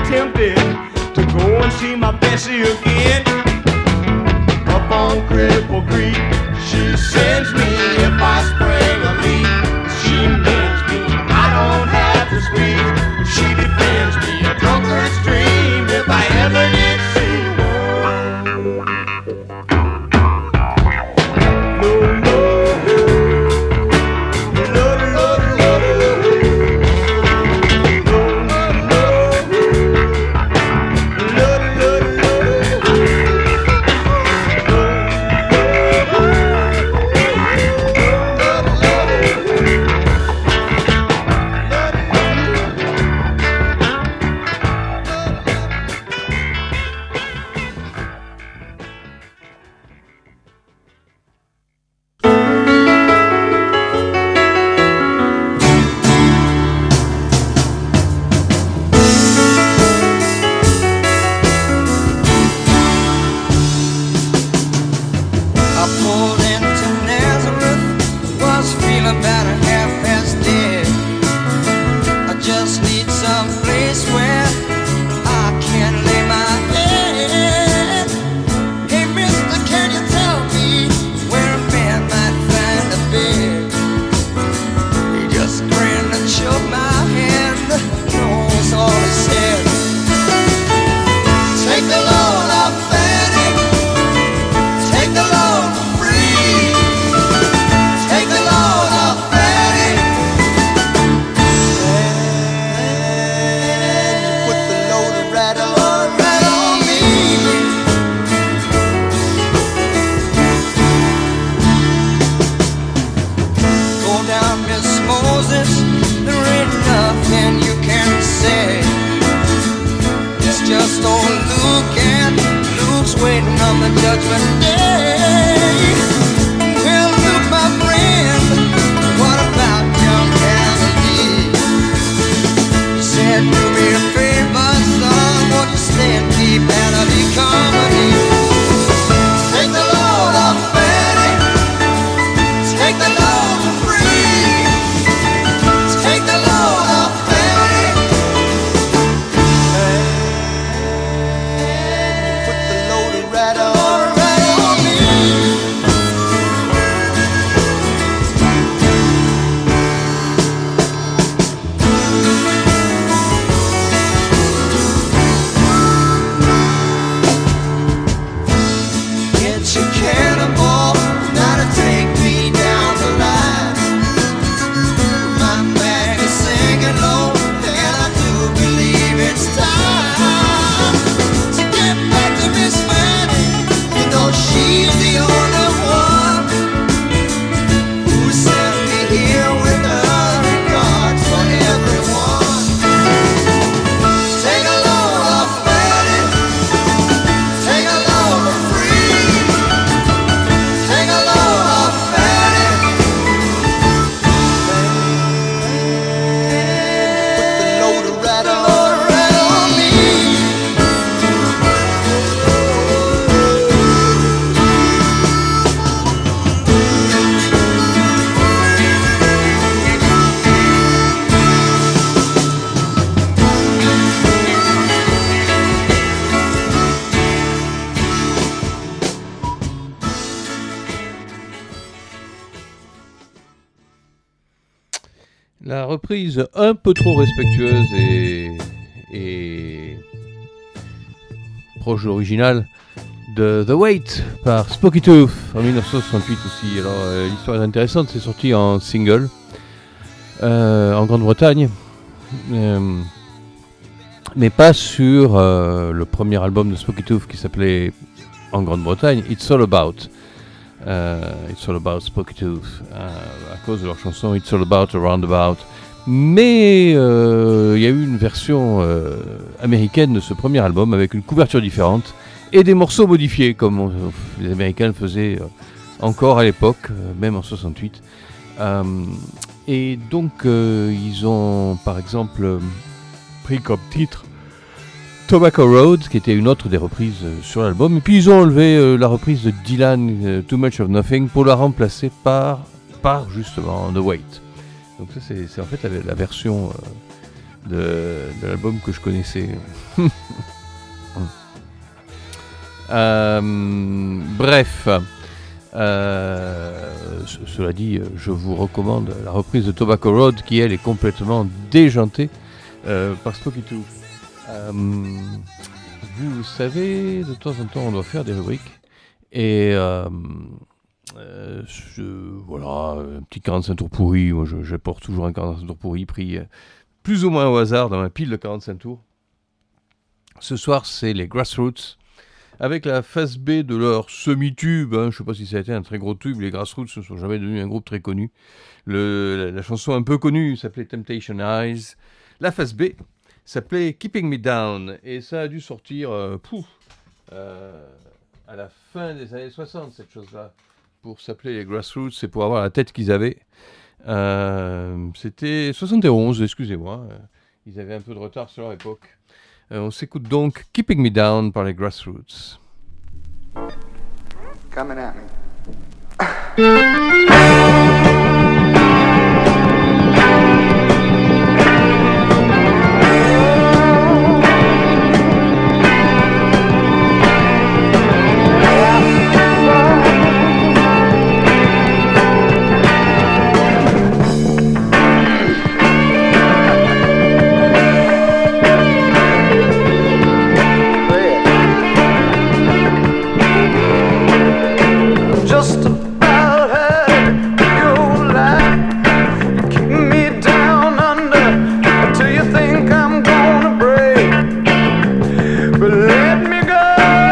[SPEAKER 5] tempted to go and see my Bessie again. Up on Cripple Creek, she sends me if I spring a leak. She mends me, I don't have to speak. She defends me, a drunkard's dream if I ever did see.
[SPEAKER 4] La reprise un peu trop respectueuse et, et proche de l'original de The Wait par Spooky Tooth en dix-neuf cent soixante-huit aussi. Alors euh, l'histoire est intéressante, c'est sorti en single euh, en Grande-Bretagne, euh, mais pas sur euh, le premier album de Spooky Tooth qui s'appelait en Grande-Bretagne It's All About. Uh, It's All About Spooky Tooth, uh, à cause de leur chanson It's All About a Roundabout. Mais il euh, y a eu une version euh, américaine de ce premier album avec une couverture différente et des morceaux modifiés comme on, les Américains le faisaient euh, encore à l'époque, euh, même en soixante-huit. Euh, et donc euh, ils ont par exemple euh, pris comme titre Tobacco Road, qui était une autre des reprises euh, sur l'album. Et puis ils ont enlevé euh, la reprise de Dylan, euh, Too Much of Nothing, pour la remplacer par, par justement The Wait. Donc ça c'est, c'est en fait la, la version, euh, de, de l'album que je connaissais. euh, bref, euh, c- cela dit, je vous recommande la reprise de Tobacco Road qui elle est complètement déjantée euh, par Spooky Tooth. Euh, vous savez, de temps en temps, on doit faire des rubriques et euh, euh, je, voilà, un petit quarante-cinq tours pourri. Moi, je, j'apporte toujours un quarante-cinq tours pourri pris euh, plus ou moins au hasard dans ma pile de quarante-cinq tours. Ce soir, c'est les Grassroots avec la face B de leur semi-tube. Hein. Je ne sais pas si ça a été un très gros tube. Les Grassroots ne sont jamais devenus un groupe très connu. Le, la, la chanson un peu connue s'appelait Temptation Eyes. La face B s'appelait Keeping Me Down. Et ça a dû sortir euh, pouf, euh, à la fin des années soixante, cette chose-là. Pour s'appeler les Grassroots, c'est pour avoir la tête qu'ils avaient. Euh, c'était soixante et onze, excusez-moi. Euh, ils avaient un peu de retard sur leur époque. Euh, on s'écoute donc Keeping Me Down par les Grassroots.
[SPEAKER 10] Coming at me.
[SPEAKER 6] Just about had your life. You keep me down under till you think I'm gonna break. But let me go,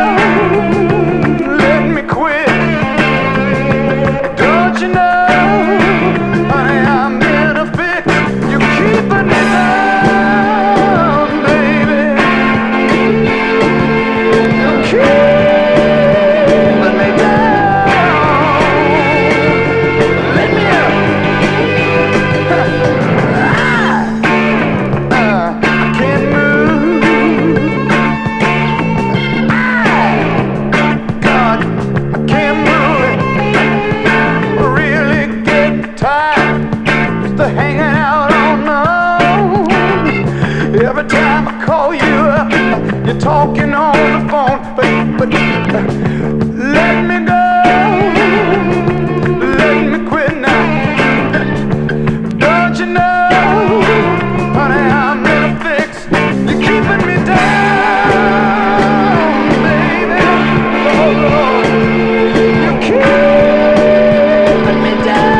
[SPEAKER 6] let me quit. Don't you know, honey, I'm in a fix. You're keeping me down, baby. You're keeping me down. Every time I call you up, you're talking on the phone, but, but uh, let me go, let me quit now. Don't you know, honey, I'm in a fix. You're keeping me down, baby. Oh Lord, you're keeping me down.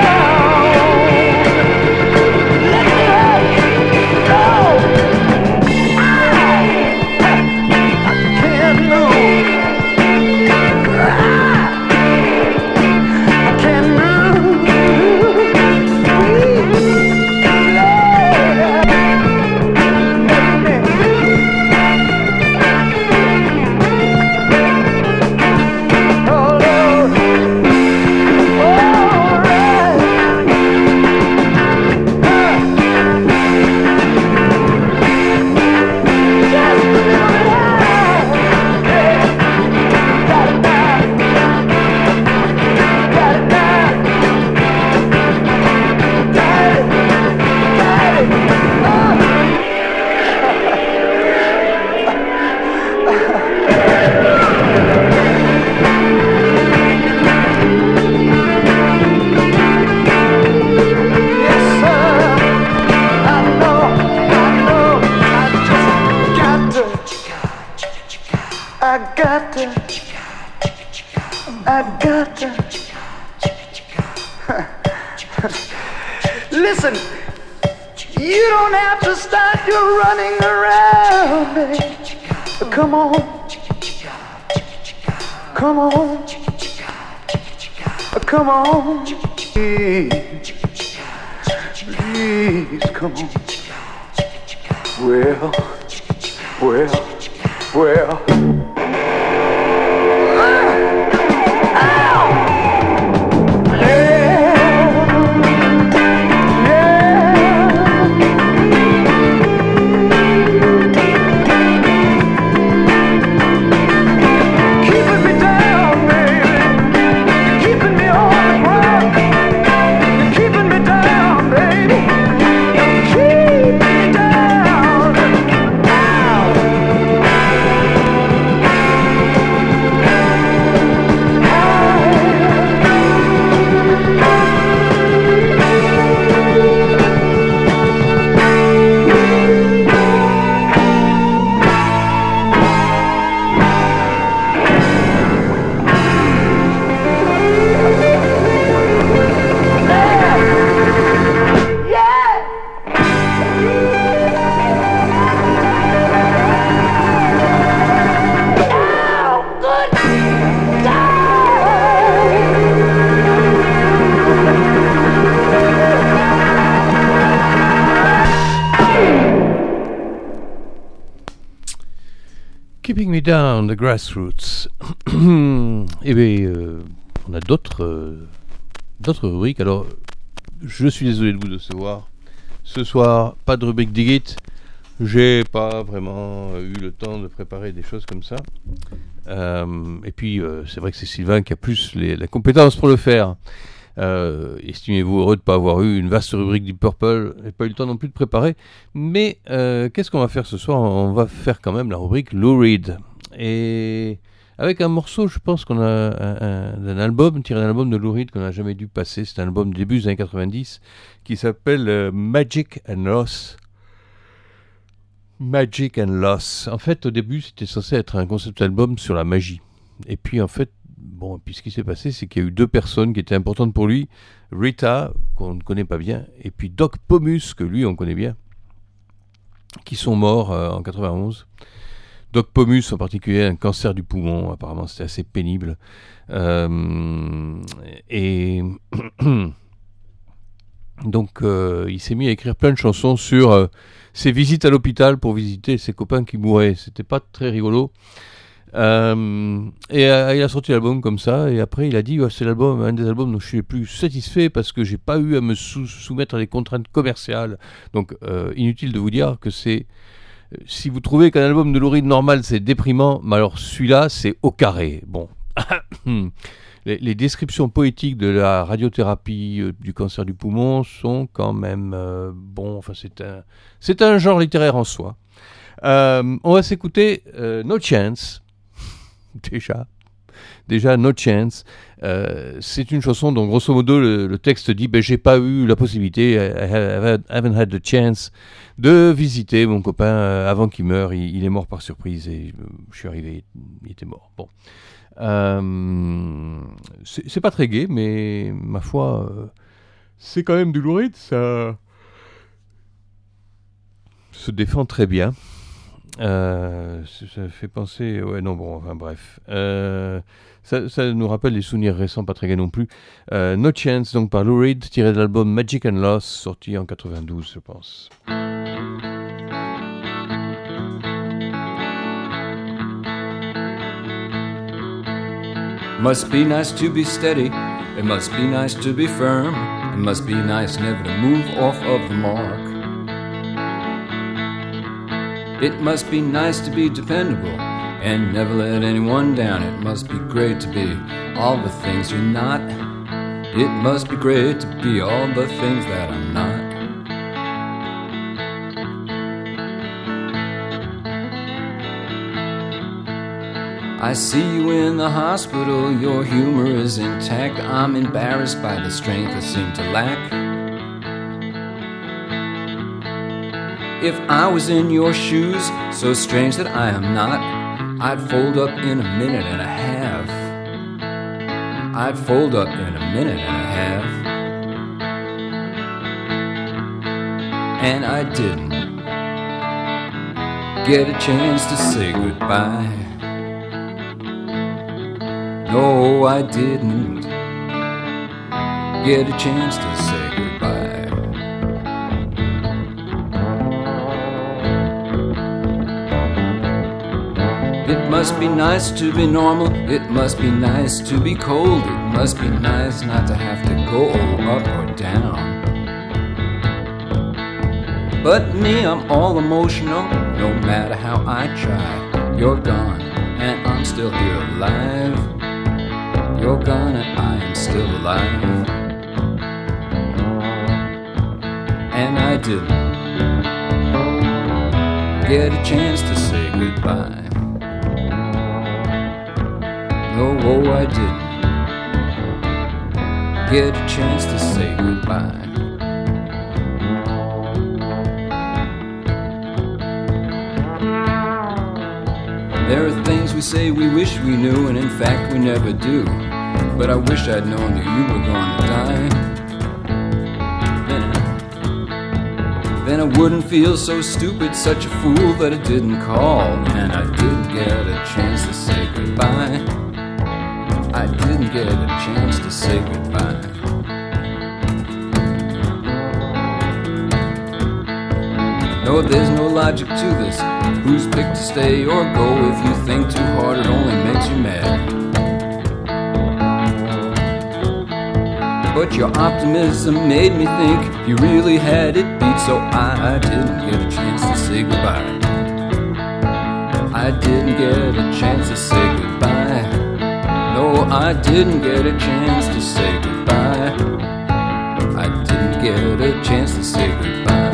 [SPEAKER 6] I got to, I got to. Listen, you don't have to start your running around, baby. Come on, come on, come on. Please, please, come on. Well, well, well.
[SPEAKER 11] Keep me down.
[SPEAKER 4] Keeping Me Down, The Grassroots. Eh bien, euh, on a d'autres, euh, d'autres rubriques. Alors, je suis désolé de vous décevoir. Ce soir, pas de rubrique Dig It. J'ai pas vraiment eu le temps de préparer des choses comme ça. Euh, et puis, euh, c'est vrai que c'est Sylvain qui a plus les, la compétence pour le faire. Euh, estimez-vous heureux de ne pas avoir eu une vaste rubrique Deep Purple et pas eu le temps non plus de préparer. Mais euh, qu'est-ce qu'on va faire ce soir? On va faire quand même la rubrique Lou Reed. Et avec un morceau, je pense qu'on a un, un, un album, tiré d'un album de Lou Reed qu'on n'a jamais dû passer. C'est un album début des années quatre-vingt-dix qui s'appelle euh, Magic and Loss. Magic and Loss. En fait, au début, c'était censé être un concept album sur la magie. Et puis, en fait, bon, puis ce qui s'est passé, c'est qu'il y a eu deux personnes qui étaient importantes pour lui. Rita, qu'on ne connaît pas bien, et puis Doc Pomus, que lui, on connaît bien, qui sont morts euh, en quatre-vingt-onze. Doc Pomus, en particulier, un cancer du poumon. Apparemment, c'était assez pénible. Euh, et donc, euh, il s'est mis à écrire plein de chansons sur euh, ses visites à l'hôpital pour visiter ses copains qui mouraient. C'était pas très rigolo. Euh, et euh, il a sorti l'album comme ça, et après il a dit ouais, c'est l'album, un des albums dont je suis le plus satisfait parce que j'ai pas eu à me sou- soumettre à des contraintes commerciales. Donc euh, inutile de vous dire que c'est, si vous trouvez qu'un album de Lou Reed normal c'est déprimant, mais alors celui-là c'est au carré. Bon, les, les descriptions poétiques de la radiothérapie euh, du cancer du poumon sont quand même euh, bon. Enfin c'est un c'est un genre littéraire en soi. Euh, on va s'écouter euh, No Chance. Déjà, déjà No Chance. Euh, c'est une chanson dont grosso modo le, le texte dit ben, j'ai pas eu la possibilité, I, I haven't had the chance de visiter mon copain euh, avant qu'il meure. Il, il est mort par surprise et je, je suis arrivé, il était mort. Bon, euh, c'est, c'est pas très gai, mais ma foi, euh, c'est quand même du Lou Reed, ça se défend très bien. Euh, ça fait penser, ouais, non, bon, enfin bref, euh, ça, ça nous rappelle des souvenirs récents, pas très gais non plus. Euh, No Chance, donc par Lou Reed, tiré de l'album Magic and Loss, sorti en quatre-vingt-douze, je pense.
[SPEAKER 10] Must be nice to be steady, it must be nice to be firm, it must be nice never to move off of the mark. It must be nice to be dependable and never let anyone down. It must be great to be all the things you're not. It must be great to be all the things that I'm not. I see you in the hospital, your humor is intact. I'm embarrassed by the strength I seem to lack. If I was in your shoes, so strange that I am not, I'd fold up in a minute and a half. I'd fold up in a minute and a half. And I didn't get a chance to say goodbye. No, I didn't get a chance to say goodbye. It must be nice to be normal, it must be nice to be cold, it must be nice not to have to go up or down. But me, I'm all emotional, no matter how I try. You're gone, and I'm still here alive. You're gone, and I am still alive. And I didn't get a chance to say goodbye. No, oh, I didn't get a chance to say goodbye. There are things we say we wish we knew, and in fact we never do. But I wish I'd known that you were going to die. Then, then I wouldn't feel so stupid, such a fool that I didn't call. And I didn't get a chance to say goodbye. I didn't get a chance to say goodbye. No, there's no logic to this. Who's picked to stay or go? If you think too hard, it only makes you mad. But your optimism made me think you really had it beat, so I didn't get a chance to say goodbye. I didn't get a chance to say goodbye. No, I didn't get a chance to say goodbye. I didn't get a chance to say goodbye.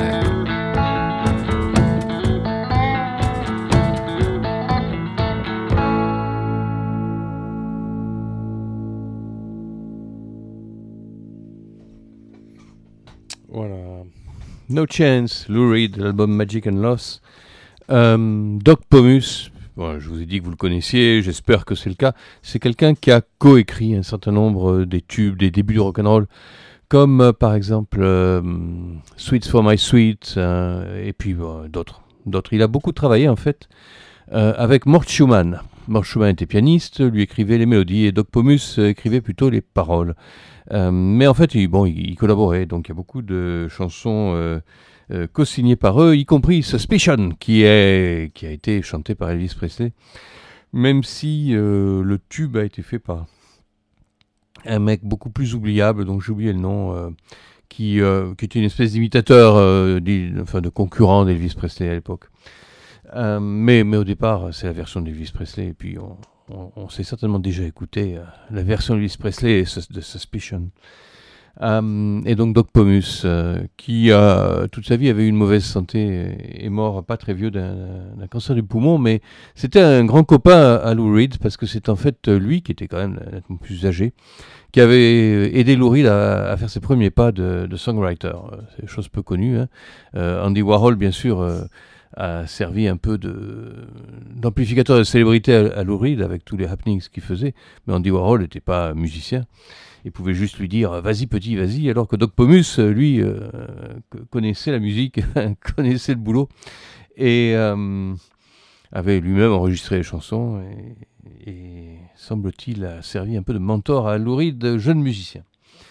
[SPEAKER 4] Voilà. No Chance, Lou Reed, l'album Magic and Loss. Euh, Doc Pomus, bon, je vous ai dit que vous le connaissiez, j'espère que c'est le cas. C'est quelqu'un qui a coécrit un certain nombre des tubes, des débuts du rock'n'roll, comme euh, par exemple euh, Sweets for My Sweet, euh, et puis euh, d'autres, d'autres. Il a beaucoup travaillé en fait euh, avec Mort Schumann. Mort Schumann était pianiste, lui écrivait les mélodies, et Doc Pomus euh, écrivait plutôt les paroles. Euh, mais en fait, il, bon, il, il collaborait, donc il y a beaucoup de chansons euh, euh, co-signées par eux, y compris Suspicion, qui, est, qui a été chanté par Elvis Presley, même si euh, le tube a été fait par un mec beaucoup plus oubliable, dont j'ai oublié le nom, euh, qui, euh, qui était une espèce d'imitateur, euh, enfin de concurrent d'Elvis Presley à l'époque. Euh, mais, mais au départ, c'est la version d'Elvis Presley, et puis on... On, on s'est certainement déjà écouté euh, la version de Elvis Presley de Suspicion. Euh, et donc Doc Pomus, euh, qui euh, toute sa vie avait eu une mauvaise santé, est mort pas très vieux d'un, d'un cancer du poumon, mais c'était un grand copain à Lou Reed, parce que c'est en fait lui, qui était quand même nettement plus âgé, qui avait aidé Lou Reed à, à faire ses premiers pas de, de songwriter. C'est une chose peu connue. Hein. Euh, Andy Warhol, bien sûr, euh, a servi un peu de, d'amplificateur de célébrité à, à Lou Reed avec tous les happenings qu'il faisait, mais Andy Warhol n'était pas musicien, il pouvait juste lui dire « vas-y petit, vas-y », alors que Doc Pomus, lui, euh, connaissait la musique, connaissait le boulot, et euh, avait lui-même enregistré les chansons, et, et semble-t-il a servi un peu de mentor à Lou Reed, jeune musicien.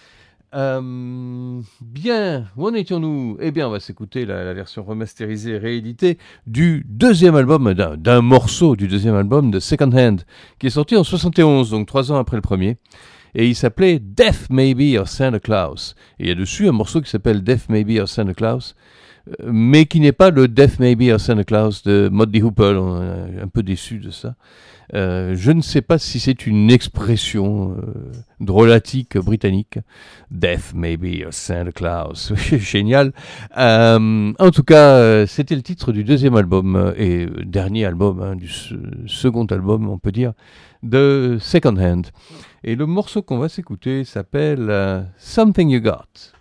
[SPEAKER 4] Euh, bien, où en étions-nous ? Eh bien, on va s'écouter la, la version remasterisée et rééditée du deuxième album, d'un, d'un morceau du deuxième album de Second Hand, qui est sorti en soixante et onze, donc trois ans après le premier, et il s'appelait Death Maybe of Santa Claus. Et il y a dessus un morceau qui s'appelle Death Maybe of Santa Claus, mais qui n'est pas le Death Maybe of Santa Claus de Muddy Hoople. On est un peu déçu de ça. Euh, je ne sais pas si c'est une expression euh, drôlatique britannique. Death Maybe of Santa Claus. Génial. Euh, en tout cas, euh, c'était le titre du deuxième album euh, et dernier album, hein, du se- second album, on peut dire, de Second Hand. Et le morceau qu'on va s'écouter s'appelle euh, Something You Got.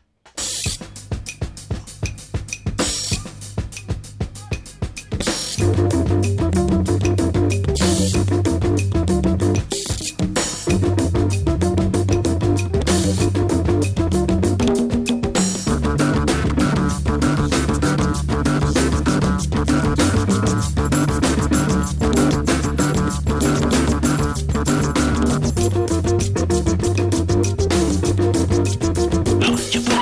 [SPEAKER 8] Don't you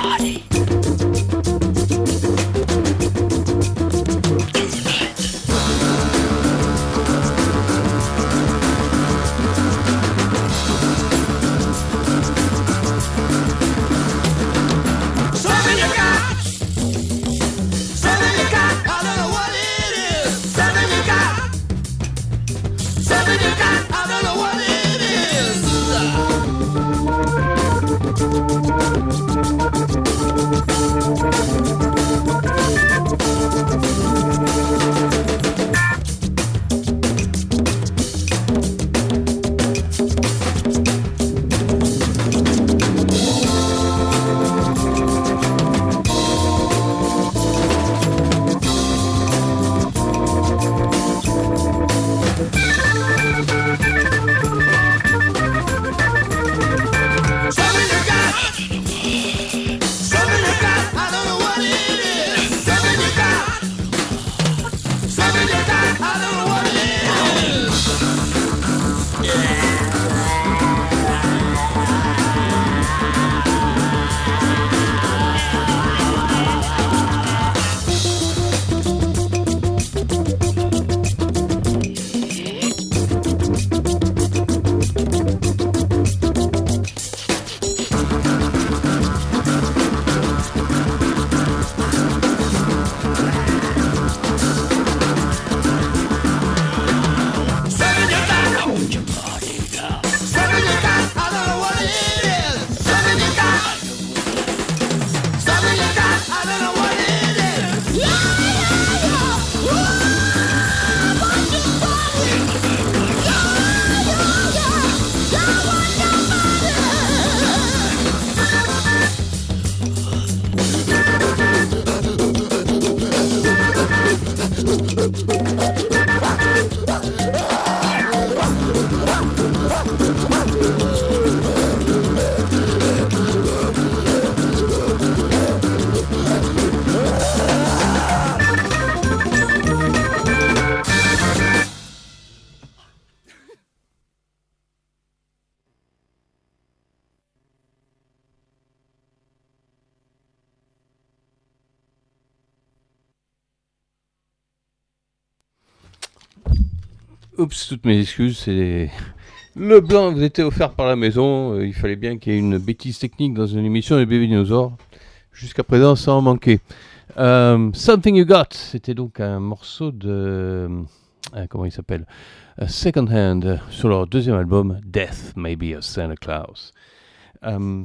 [SPEAKER 4] Oups, toutes mes excuses, c'est le blanc vous était offert par la maison. Euh, il fallait bien qu'il y ait une bêtise technique dans une émission des bébés dinosaures. Jusqu'à présent, ça en manquait. Euh, Something You Got, c'était donc un morceau de euh, comment il s'appelle, uh, Second Hand sur leur deuxième album Death May Be a Santa Claus. Euh,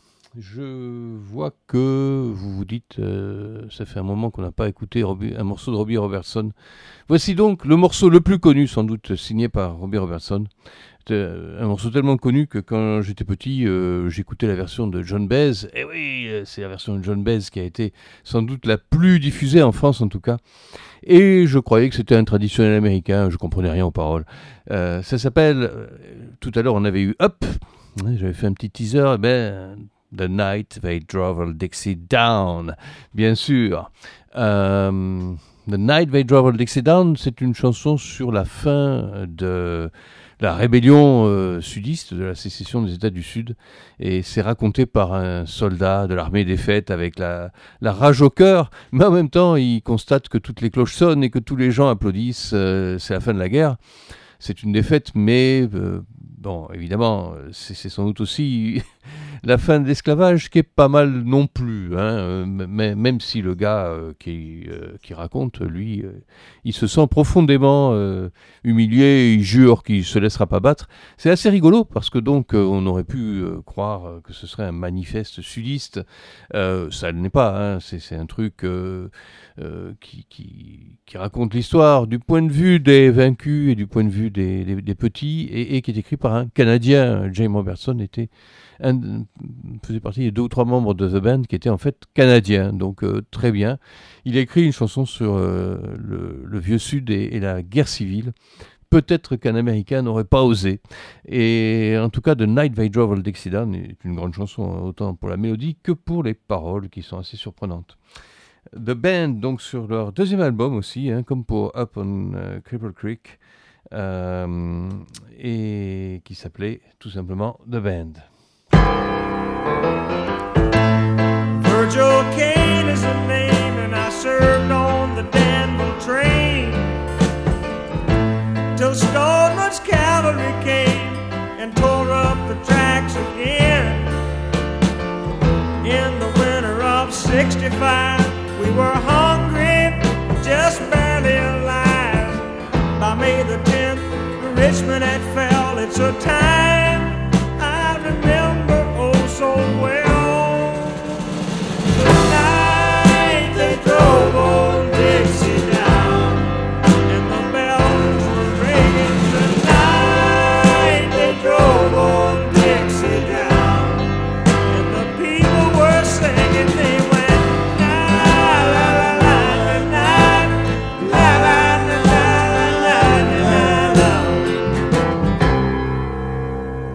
[SPEAKER 4] Je vois que vous vous dites, euh, ça fait un moment qu'on n'a pas écouté Robbie, un morceau de Robbie Robertson. Voici donc le morceau le plus connu, sans doute signé par Robbie Robertson. C'est un morceau tellement connu que quand j'étais petit, euh, j'écoutais la version de John Baez. Et oui, c'est la version de John Baez qui a été sans doute la plus diffusée en France en tout cas. Et je croyais que c'était un traditionnel américain, je comprenais rien aux paroles. Euh, ça s'appelle, euh, tout à l'heure on avait eu Up, j'avais fait un petit teaser, et ben... The Night They Drove Old Dixie Down, bien sûr. Euh, The Night They Drove Old Dixie Down, c'est une chanson sur la fin de la rébellion euh, sudiste, de la sécession des États du Sud. Et c'est raconté par un soldat de l'armée défaite avec la, la rage au cœur. Mais en même temps, il constate que toutes les cloches sonnent et que tous les gens applaudissent. Euh, c'est la fin de la guerre. C'est une défaite, mais... Euh, Bon, évidemment, c'est, c'est sans doute aussi la fin de l'esclavage qui est pas mal non plus, hein, mais, même si le gars euh, qui, euh, qui raconte, lui, euh, il se sent profondément euh, humilié, il jure qu'il ne se laissera pas battre. C'est assez rigolo parce que donc euh, on aurait pu euh, croire que ce serait un manifeste sudiste. Euh, ça ne l'est pas, hein, c'est, c'est un truc euh, euh, qui, qui, qui raconte l'histoire du point de vue des vaincus et du point de vue des, des, des petits et, et qui est écrit par un Canadien. James Robertson était un, faisait partie des deux ou trois membres de The Band qui étaient en fait canadiens, donc euh, très bien. Il a écrit une chanson sur euh, le, le vieux Sud et, et la guerre civile. Peut-être qu'un Américain n'aurait pas osé. Et en tout cas, The Night They Drove Old Dixie Down est une grande chanson, autant pour la mélodie que pour les paroles qui sont assez surprenantes. The Band, donc sur leur deuxième album aussi, hein, comme pour Up on uh, Cripple Creek, euh, et qui s'appelait tout simplement The Band.
[SPEAKER 5] Virgil Kane is a name, and I served on the Danville train till Stoneman's cavalry came and tore up the tracks again. In the winter of sixty-five, we were hungry, just barely alive. By May the tenth, Richmond had fell. It's a time I remember oh so well. The night they drove old Dixie down, and the bells were ringing. The night they drove old Dixie down, and the people were singing. They went la la la la la la la la la la la la.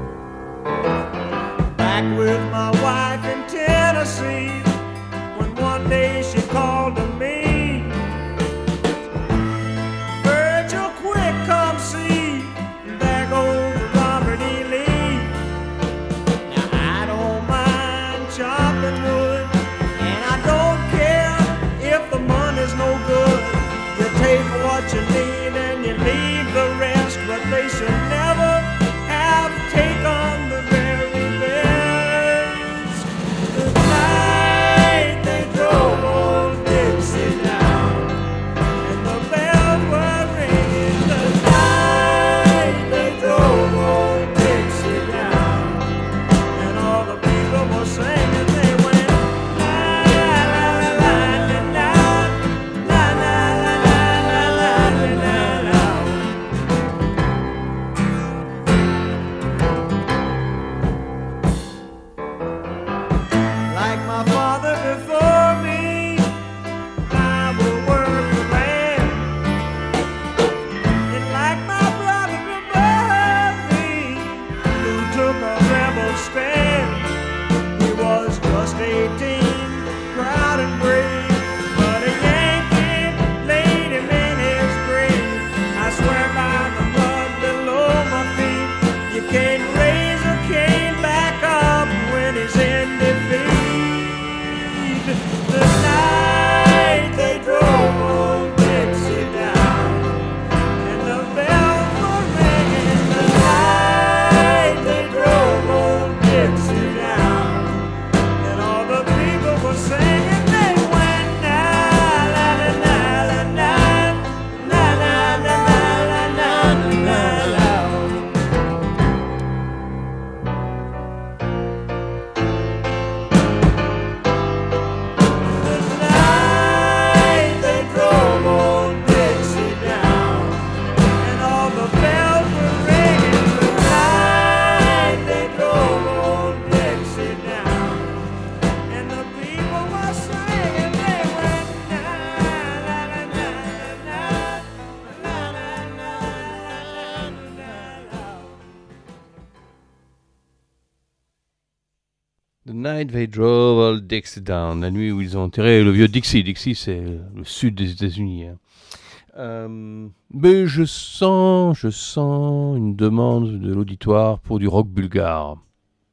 [SPEAKER 4] The night they drove all Dixie down. La nuit où ils ont enterré le vieux Dixie. Dixie, c'est le sud des États-Unis. Hein. Euh, mais je sens, je sens une demande de l'auditoire pour du rock bulgare. Non ?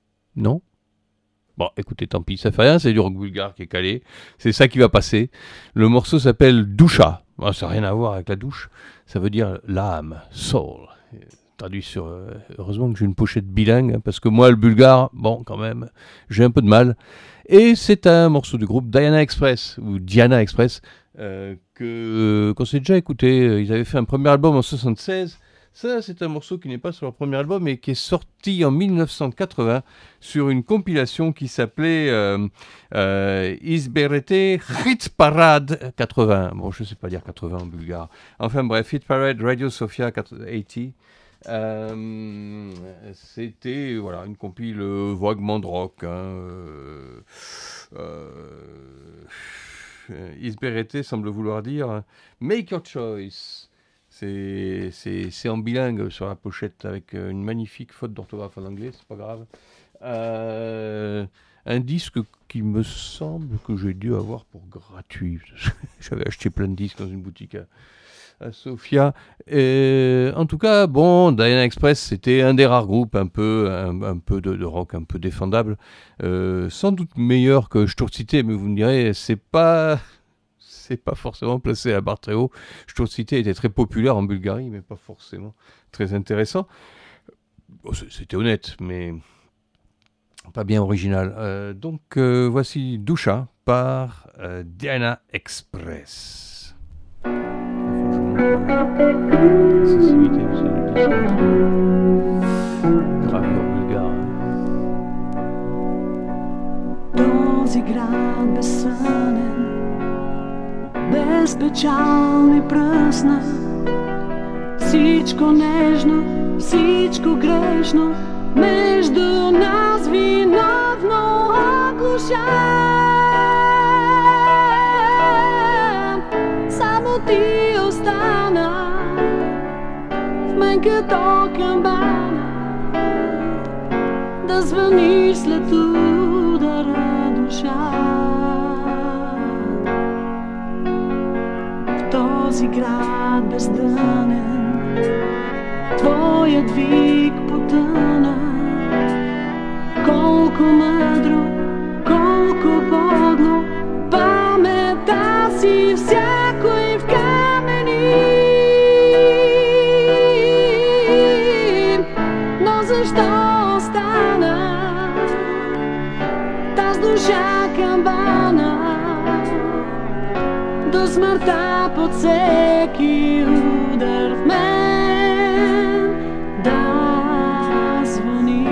[SPEAKER 4] Bon, écoutez, tant pis, ça fait rien, c'est du rock bulgare qui est calé. C'est ça qui va passer. Le morceau s'appelle Dusha. Bon, ça n'a rien à voir avec la douche. Ça veut dire l'âme, soul. Traduit sur... Euh, heureusement que j'ai une pochette bilingue, hein, parce que moi, le bulgare, bon, quand même, j'ai un peu de mal. Et c'est un morceau du groupe Diana Express, ou Diana Express, euh, que, euh, qu'on s'est déjà écouté. Ils avaient fait un premier album en soixante-seize. Ça, c'est un morceau qui n'est pas sur leur premier album, mais qui est sorti en dix-neuf cent quatre-vingts sur une compilation qui s'appelait euh, euh, Izberete Hit Parade quatre-vingts. Bon, je ne sais pas dire quatre-vingts en bulgare. Enfin bref, Hit Parade Radio Sofia quatre-vingts. Euh, c'était voilà une compile euh, vaguement de rock. Hein, euh, euh, Izberete semble vouloir dire Make Your Choice. C'est, c'est, c'est en bilingue sur la pochette avec une magnifique faute d'orthographe en anglais, c'est pas grave. Euh, un disque qui me semble que j'ai dû avoir pour gratuit. J'avais acheté plein de disques dans une boutique à, à Sofia. Et, en tout cas, bon, Diana Express, c'était un des rares groupes un peu, un, un peu de, de rock un peu défendable. Euh, sans doute meilleur que Sturz Cité, mais vous me direz, c'est pas... c'est pas forcément placé à barre très haut. Sturz Cité était très populaire en Bulgarie, mais pas forcément très intéressant. Bon, c'était honnête, mais pas bien original. Euh, donc euh, voici Dusha par euh, Diana Express. Gravure bulgare.
[SPEAKER 11] Този град безсънен, безпечални пръсна, всичко нежно, всичко грешно, между нас виновно оглуша. Само ти остана в мен като камбана, да звъниш след удара душа. Този град бездънен, твоят вик потъна. Колко мъдро, колко подло, памета си всяко и в камени. Но защо остана таз душа камбана до смъртта под всеки удар в мен да звъни.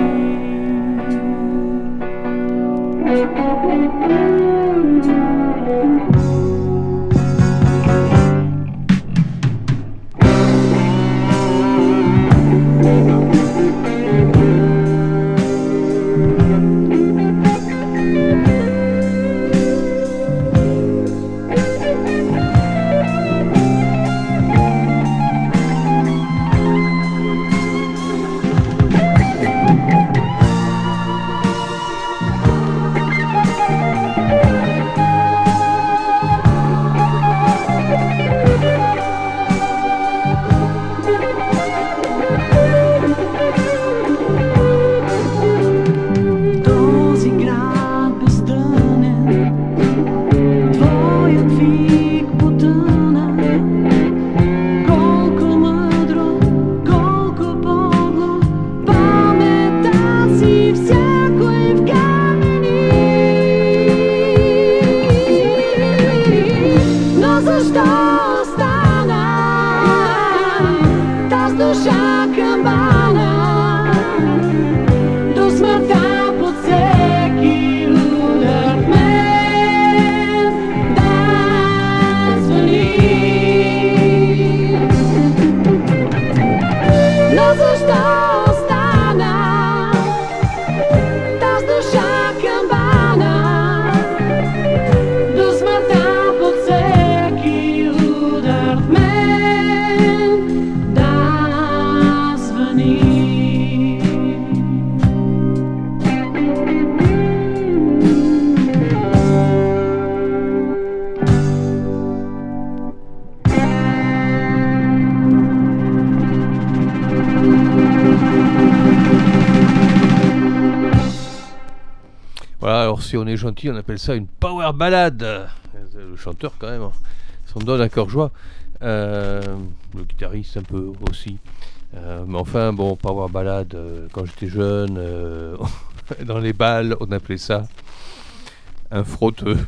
[SPEAKER 4] alors si on est gentil, on appelle ça une power ballade. Le chanteur quand même, s'en donne un cœur joie. Euh, le guitariste un peu aussi. Euh, mais enfin, bon, power ballade, euh, quand j'étais jeune, euh, dans les balles, on appelait ça un frotteux.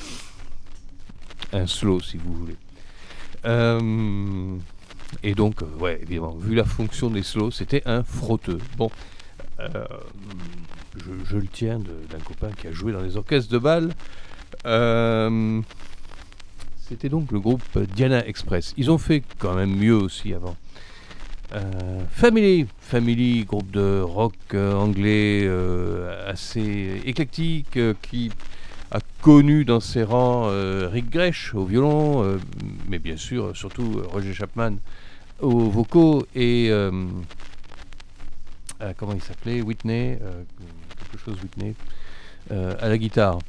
[SPEAKER 4] Un slow, si vous voulez. Euh, et donc, euh, ouais, évidemment, vu la fonction des slows, c'était un frotteux. Bon, euh, je, je le tiens de, d'un copain qui a joué dans les orchestres de bal. Euh, c'était donc le groupe Diana Express. Ils ont fait quand même mieux aussi avant. Euh, Family, Family, groupe de rock euh, anglais euh, assez éclectique, euh, qui a connu dans ses rangs euh, Rick Gresh au violon, euh, mais bien sûr surtout Roger Chapman aux vocaux et euh, euh, comment il s'appelait, Whitney, euh, quelque chose Whitney, euh, à la guitare.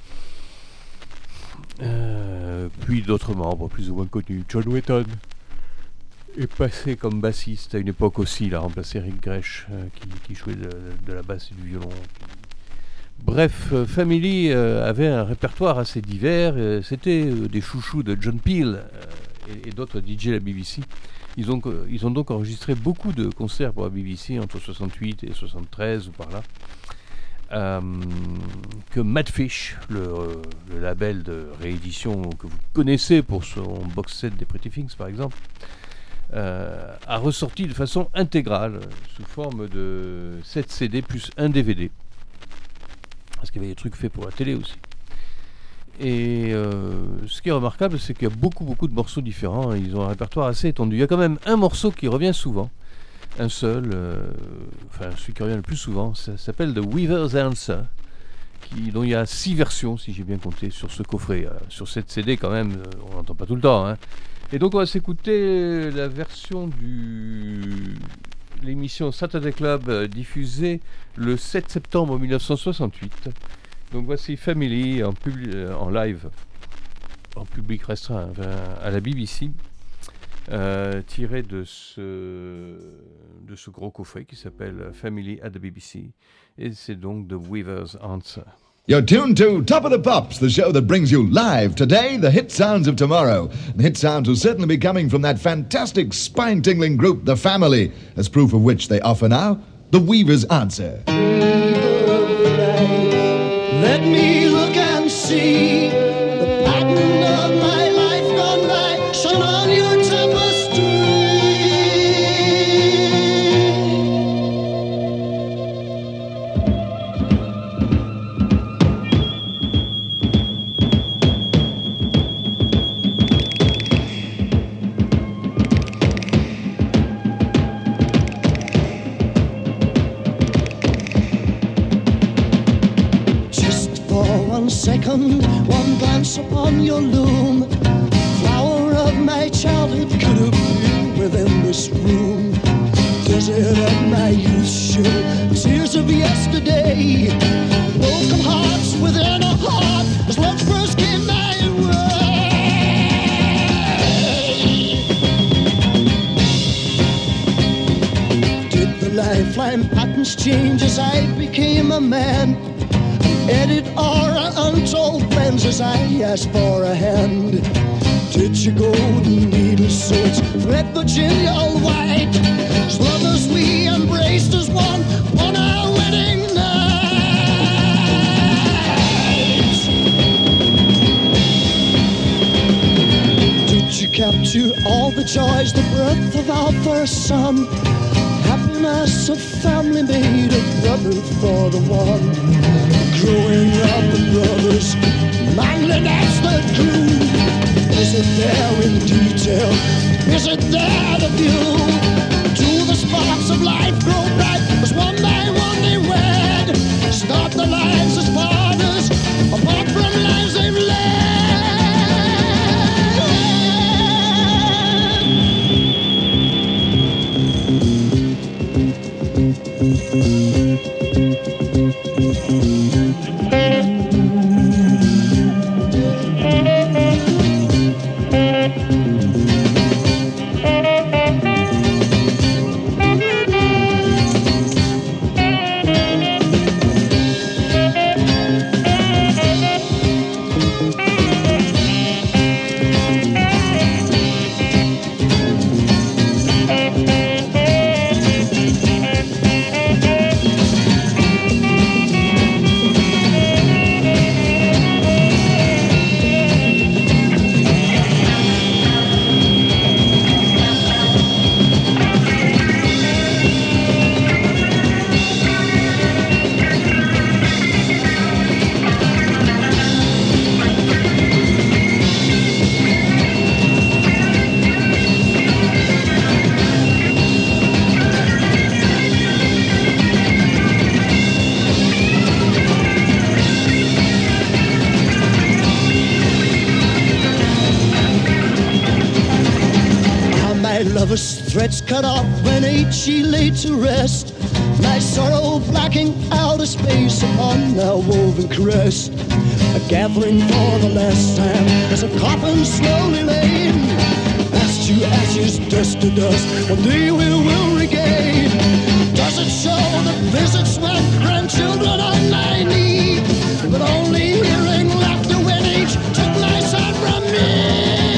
[SPEAKER 4] Euh, puis d'autres membres plus ou moins connus. John Wetton est passé comme bassiste à une époque aussi, il a remplacé Rick Gresh euh, qui, qui jouait de, de la basse et du violon. Bref, euh, Family euh, avait un répertoire assez divers, euh, c'était euh, des chouchous de John Peel euh, et, et d'autres D J de la B B C. Ils ont, euh, ils ont donc enregistré beaucoup de concerts pour la B B C entre soixante-huit et soixante-treize ou par là. Euh, que Madfish, le, euh, le label de réédition que vous connaissez pour son box set des Pretty Things par exemple, euh, a ressorti de façon intégrale sous forme de sept C D plus un D V D, parce qu'il y avait des trucs faits pour la télé aussi. Et euh, ce qui est remarquable, c'est qu'il y a beaucoup beaucoup de morceaux différents. Ils ont un répertoire assez étendu. Il y a quand même un morceau qui revient souvent, un seul, euh, enfin celui qui revient le plus souvent, ça s'appelle The Weaver's Answer, qui, dont il y a six versions, si j'ai bien compté, sur ce coffret. Euh, sur cette C D quand même, euh, on n'entend pas tout le temps. Hein. Et donc on va s'écouter la version du l'émission Saturday Club euh, diffusée le sept septembre mille neuf cent soixante-huit. Donc voici Family en, publi- euh, en live, en public restreint, enfin, à la B B C. Euh, tiré de ce, de ce gros coffret qui s'appelle Family at the B B C. Et c'est donc The Weaver's Answer.
[SPEAKER 12] You're tuned to Top of the Pops, the show that brings you live today the hit sounds of tomorrow. The hit sounds will certainly be coming from that fantastic spine-tingling group, The Family, as proof of which they offer now The Weaver's Answer.
[SPEAKER 13] Let me look and see the pattern of my life gone by, shone on your tapestry. Second, one glance upon your loom, flower of my childhood could have been within this room. Desert of my youth show, tears of yesterday, broken hearts within a heart as love first came my way. Did the lifeline patterns change as I became a man? Edit or untold plans as I asked for a hand. Did your golden needle swords thread Virginia all white? As lovers we embraced as one on our wedding night. Did you capture all the joys, the birth of our first son? Happiness of family made a brother for the one. Growing up the brothers, manliness the glue. Is it there in detail? Is it there the view? Do the sparks of life grow bright as one by one they wed? Start the lives as fathers, apart from lives they've led. lights cut off when eight she laid to rest. My sorrow blacking out a space upon that woven crest. A gathering for the last time as a coffin slowly laid. Ash to ashes, dust to dust, one day we will regain. Does it show the visits my grandchildren on my knee? But only hearing laughter when each took my son from me.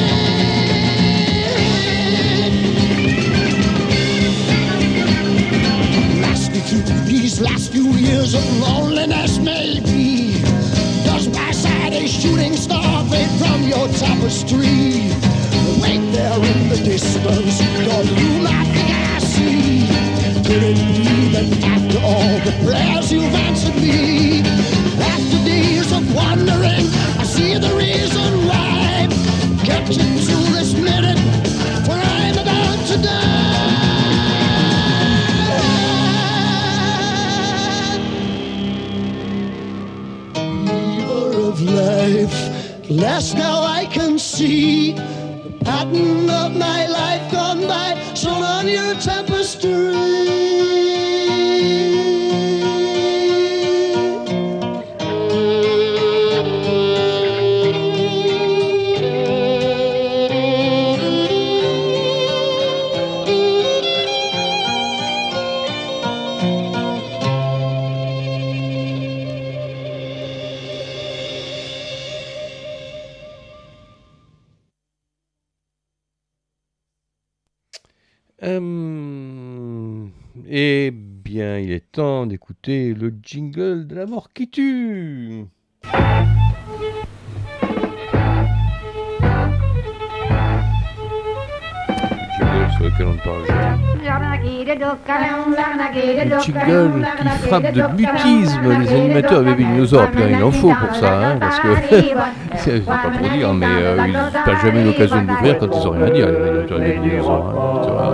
[SPEAKER 13] These last few years of loneliness maybe. Does my side a shooting star fade from your tapestry? Wait there in the distance, your room I think I see. Could it be that after all the prayers you've answered me, after days of wandering, I see the reason why. Get you to this minute, for I'm about to die. Life, last now I can see the pattern of my life gone by, shown on your tapestry.
[SPEAKER 4] Euh, eh bien, il est temps d'écouter le jingle de la mort qui tue. Sur lequel on ne parle jamais. Le jingle qui frappe de mutisme les animateurs de Baby Dinosaur. Puis il en faut pour ça, hein, parce que c'est pas trop dire, mais euh, ils n'ont pas jamais l'occasion de l'ouvrir quand ils n'ont rien à dire, les animateurs de Baby Dinosaur. Hein,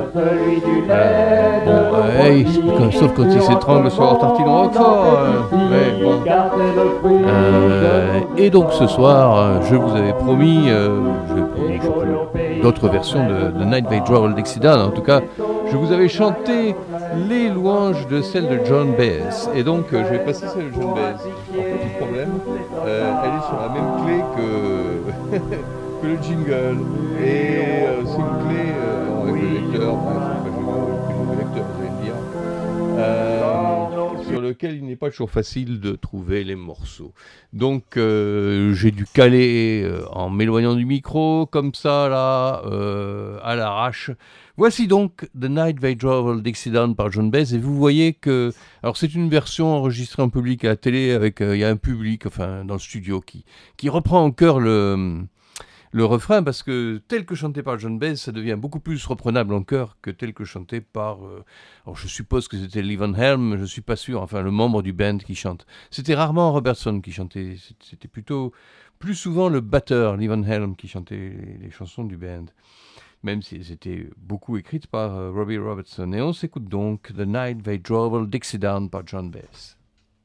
[SPEAKER 4] euh, bon, euh, hey, sauf quand ils s'étranglent sur leur tartine en roquefort. Euh, mais bon. Euh, et donc ce soir, je vous avais promis, euh, je, je, je, d'autres versions de, de Night They Travel Dixieland. En tout cas, je vous avais chanté les louanges de celle de Joan Baez. Et donc, euh, je vais passer celle de Joan Baez. Alors, petit problème, euh, elle est sur la même clé que, que le jingle. Et euh, c'est une clé euh, avec le lecteur. Bref, enfin, je vais voir le lecteur, vous allez me dire. Euh, sur lequel il n'est pas toujours facile de trouver les morceaux. Donc euh, j'ai dû caler euh, en m'éloignant du micro, comme ça là, euh, à l'arrache. Voici donc The Night They Travel Dixieland par Joan Baez, et vous voyez que, alors c'est une version enregistrée en public à la télé, avec il euh, y a un public, enfin dans le studio, qui, qui reprend en chœur le... le refrain, parce que tel que chanté par Joan Baez, ça devient beaucoup plus reprenable en chœur que tel que chanté par... Euh, alors je suppose que c'était Lee Van Helm, je ne suis pas sûr, enfin le membre du band qui chante. C'était rarement Robertson qui chantait, c'était plutôt plus souvent le batteur Lee Van Helm qui chantait les, les chansons du band, même si elles étaient beaucoup écrites par euh, Robbie Robertson. Et on s'écoute donc The Night They Travel Dixieland par Joan Baez.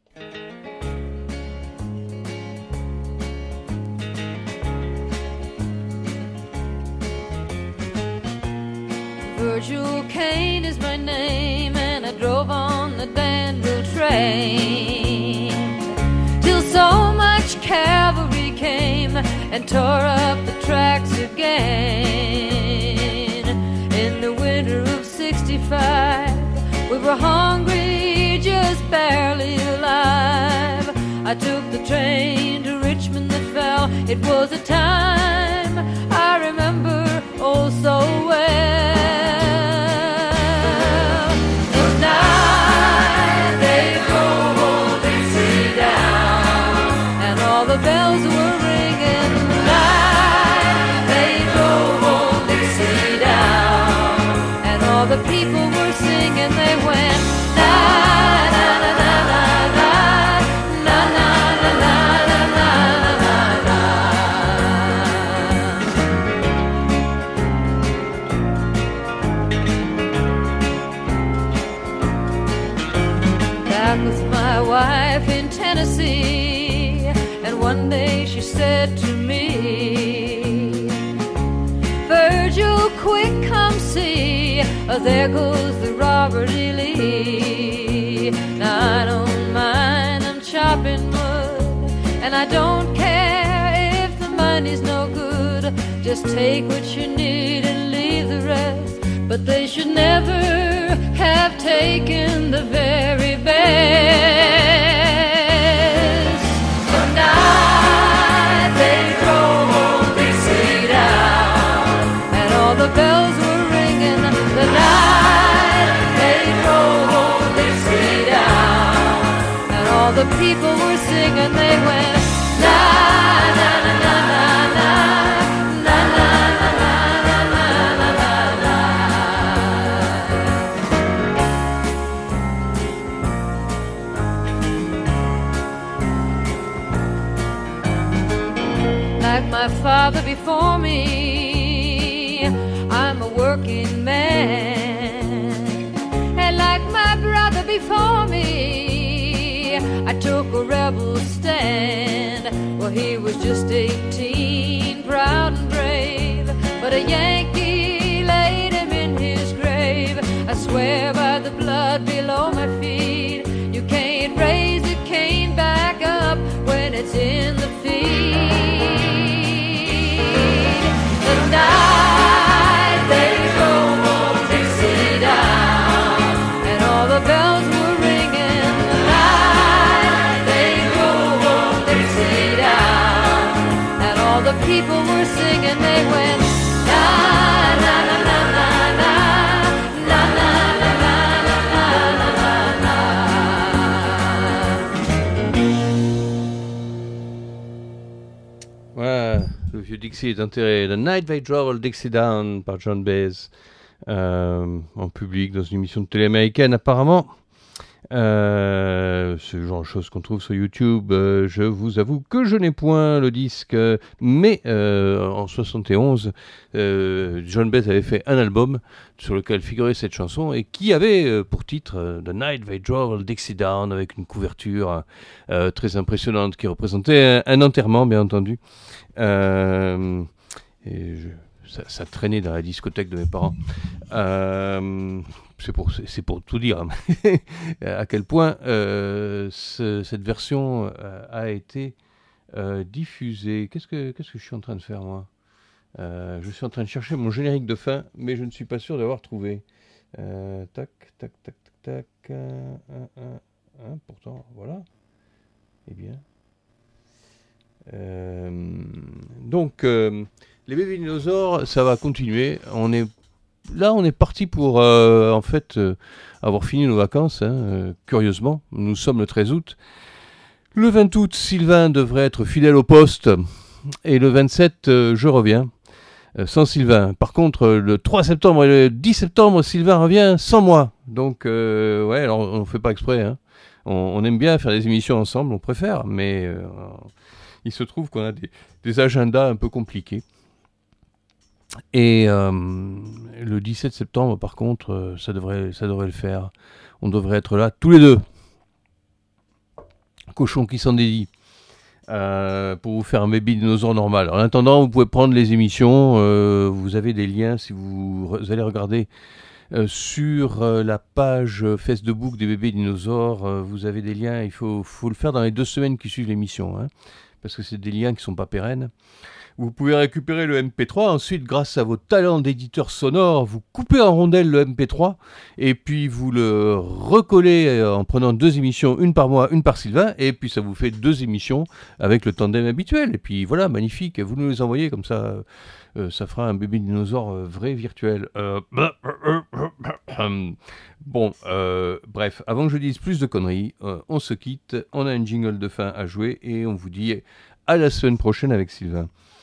[SPEAKER 14] Virgil Kane is my name, and I drove on the Danville train till so much cavalry came and tore up the tracks again. In the winter of sixty-five, we were hungry, just barely alive. I took the train to Richmond that fell. It was a time I remember oh so well. The bells were ringing, the night they drove old Dixie down, and all the people were singing. They went na na na na na na na na na na na na. Back with my wife in Tennessee. One day she said to me, Virgil, quick come see Oh, there goes the Robert E. Lee. Now I don't mind them chopping wood, and I don't care if the money's no good. Just take what you need and leave the rest. But they should never have taken the very best. The night they drove old Dixie down, and all the bells were ringing. The night they drove old Dixie down, and all the people were singing. They went la na na na na na na na na na na na na. Like my father before me, I'm a working man. And like my brother before me, I took a rebel stand. Well, he was just eighteen, proud and brave, but a Yankee laid him in his grave. I swear by the blood below my feet, you can't raise a cane back up when it's in the feed. The night they drove old Dixie down, and all the bells were ringing. The night they drove old Dixie down, and all the people were singing. They went la la la la la la la la la la la la la.
[SPEAKER 4] Ouais, le vieux Dixie est enterré. The Night They Drove Old Dixie Down par John Baez, euh, en public dans une émission de télé américaine apparemment. Euh, ce genre de choses qu'on trouve sur YouTube. Euh, je vous avoue que je n'ai point le disque, mais euh, en soixante et onze, euh, John Baez avait fait un album sur lequel figurait cette chanson et qui avait euh, pour titre euh, The Night They Drove Old Dixie Down, avec une couverture euh, très impressionnante qui représentait un, un enterrement, bien entendu. Euh, et je, ça, ça traînait dans la discothèque de mes parents. Euh, c'est pour, c'est, c'est pour tout dire hein, à quel point euh, ce, cette version euh, a été euh, diffusée. Qu'est-ce que, qu'est-ce que je suis en train de faire, moi euh, Je suis en train de chercher mon générique de fin, mais je ne suis pas sûr d'avoir trouvé. Euh, tac, tac, tac, tac, tac. Euh, euh, euh, pourtant, voilà. Eh bien... Euh, donc euh, les bébés dinosaures, ça va continuer. On est là, on est parti pour euh, en fait euh, avoir fini nos vacances. Hein, euh, curieusement, nous sommes le treize août. Le vingt août, Sylvain devrait être fidèle au poste, et le vingt-sept, euh, je reviens euh, sans Sylvain. Par contre, le trois septembre et le dix septembre, Sylvain revient sans moi. Donc, euh, ouais, alors on ne fait pas exprès. Hein. On, on aime bien faire des émissions ensemble, on préfère, mais euh, il se trouve qu'on a des, des agendas un peu compliqués. Et euh, le dix-sept septembre, par contre, euh, ça devrait, ça devrait le faire. On devrait être là tous les deux. Cochon qui s'en dédie. Euh, pour vous faire un baby dinosaure normal. En attendant, vous pouvez prendre les émissions. Euh, vous avez des liens si vous, re- vous allez regarder euh, sur euh, la page Facebook des bébés dinosaures. Euh, vous avez des liens. Il faut, faut le faire dans les deux semaines qui suivent l'émission. Hein. Parce que c'est des liens qui ne sont pas pérennes. Vous pouvez récupérer le M P trois, ensuite grâce à vos talents d'éditeur sonore, vous coupez en rondelles le M P trois, et puis vous le recollez en prenant deux émissions, une par mois, une par Sylvain, et puis ça vous fait deux émissions avec le tandem habituel. Et puis voilà, magnifique, vous nous les envoyez comme ça, euh, ça fera un bébé dinosaure euh, vrai virtuel. Euh, bon, euh, bref, avant que je dise plus de conneries, euh, on se quitte, on a un jingle de fin à jouer, et on vous dit à la semaine prochaine avec Sylvain.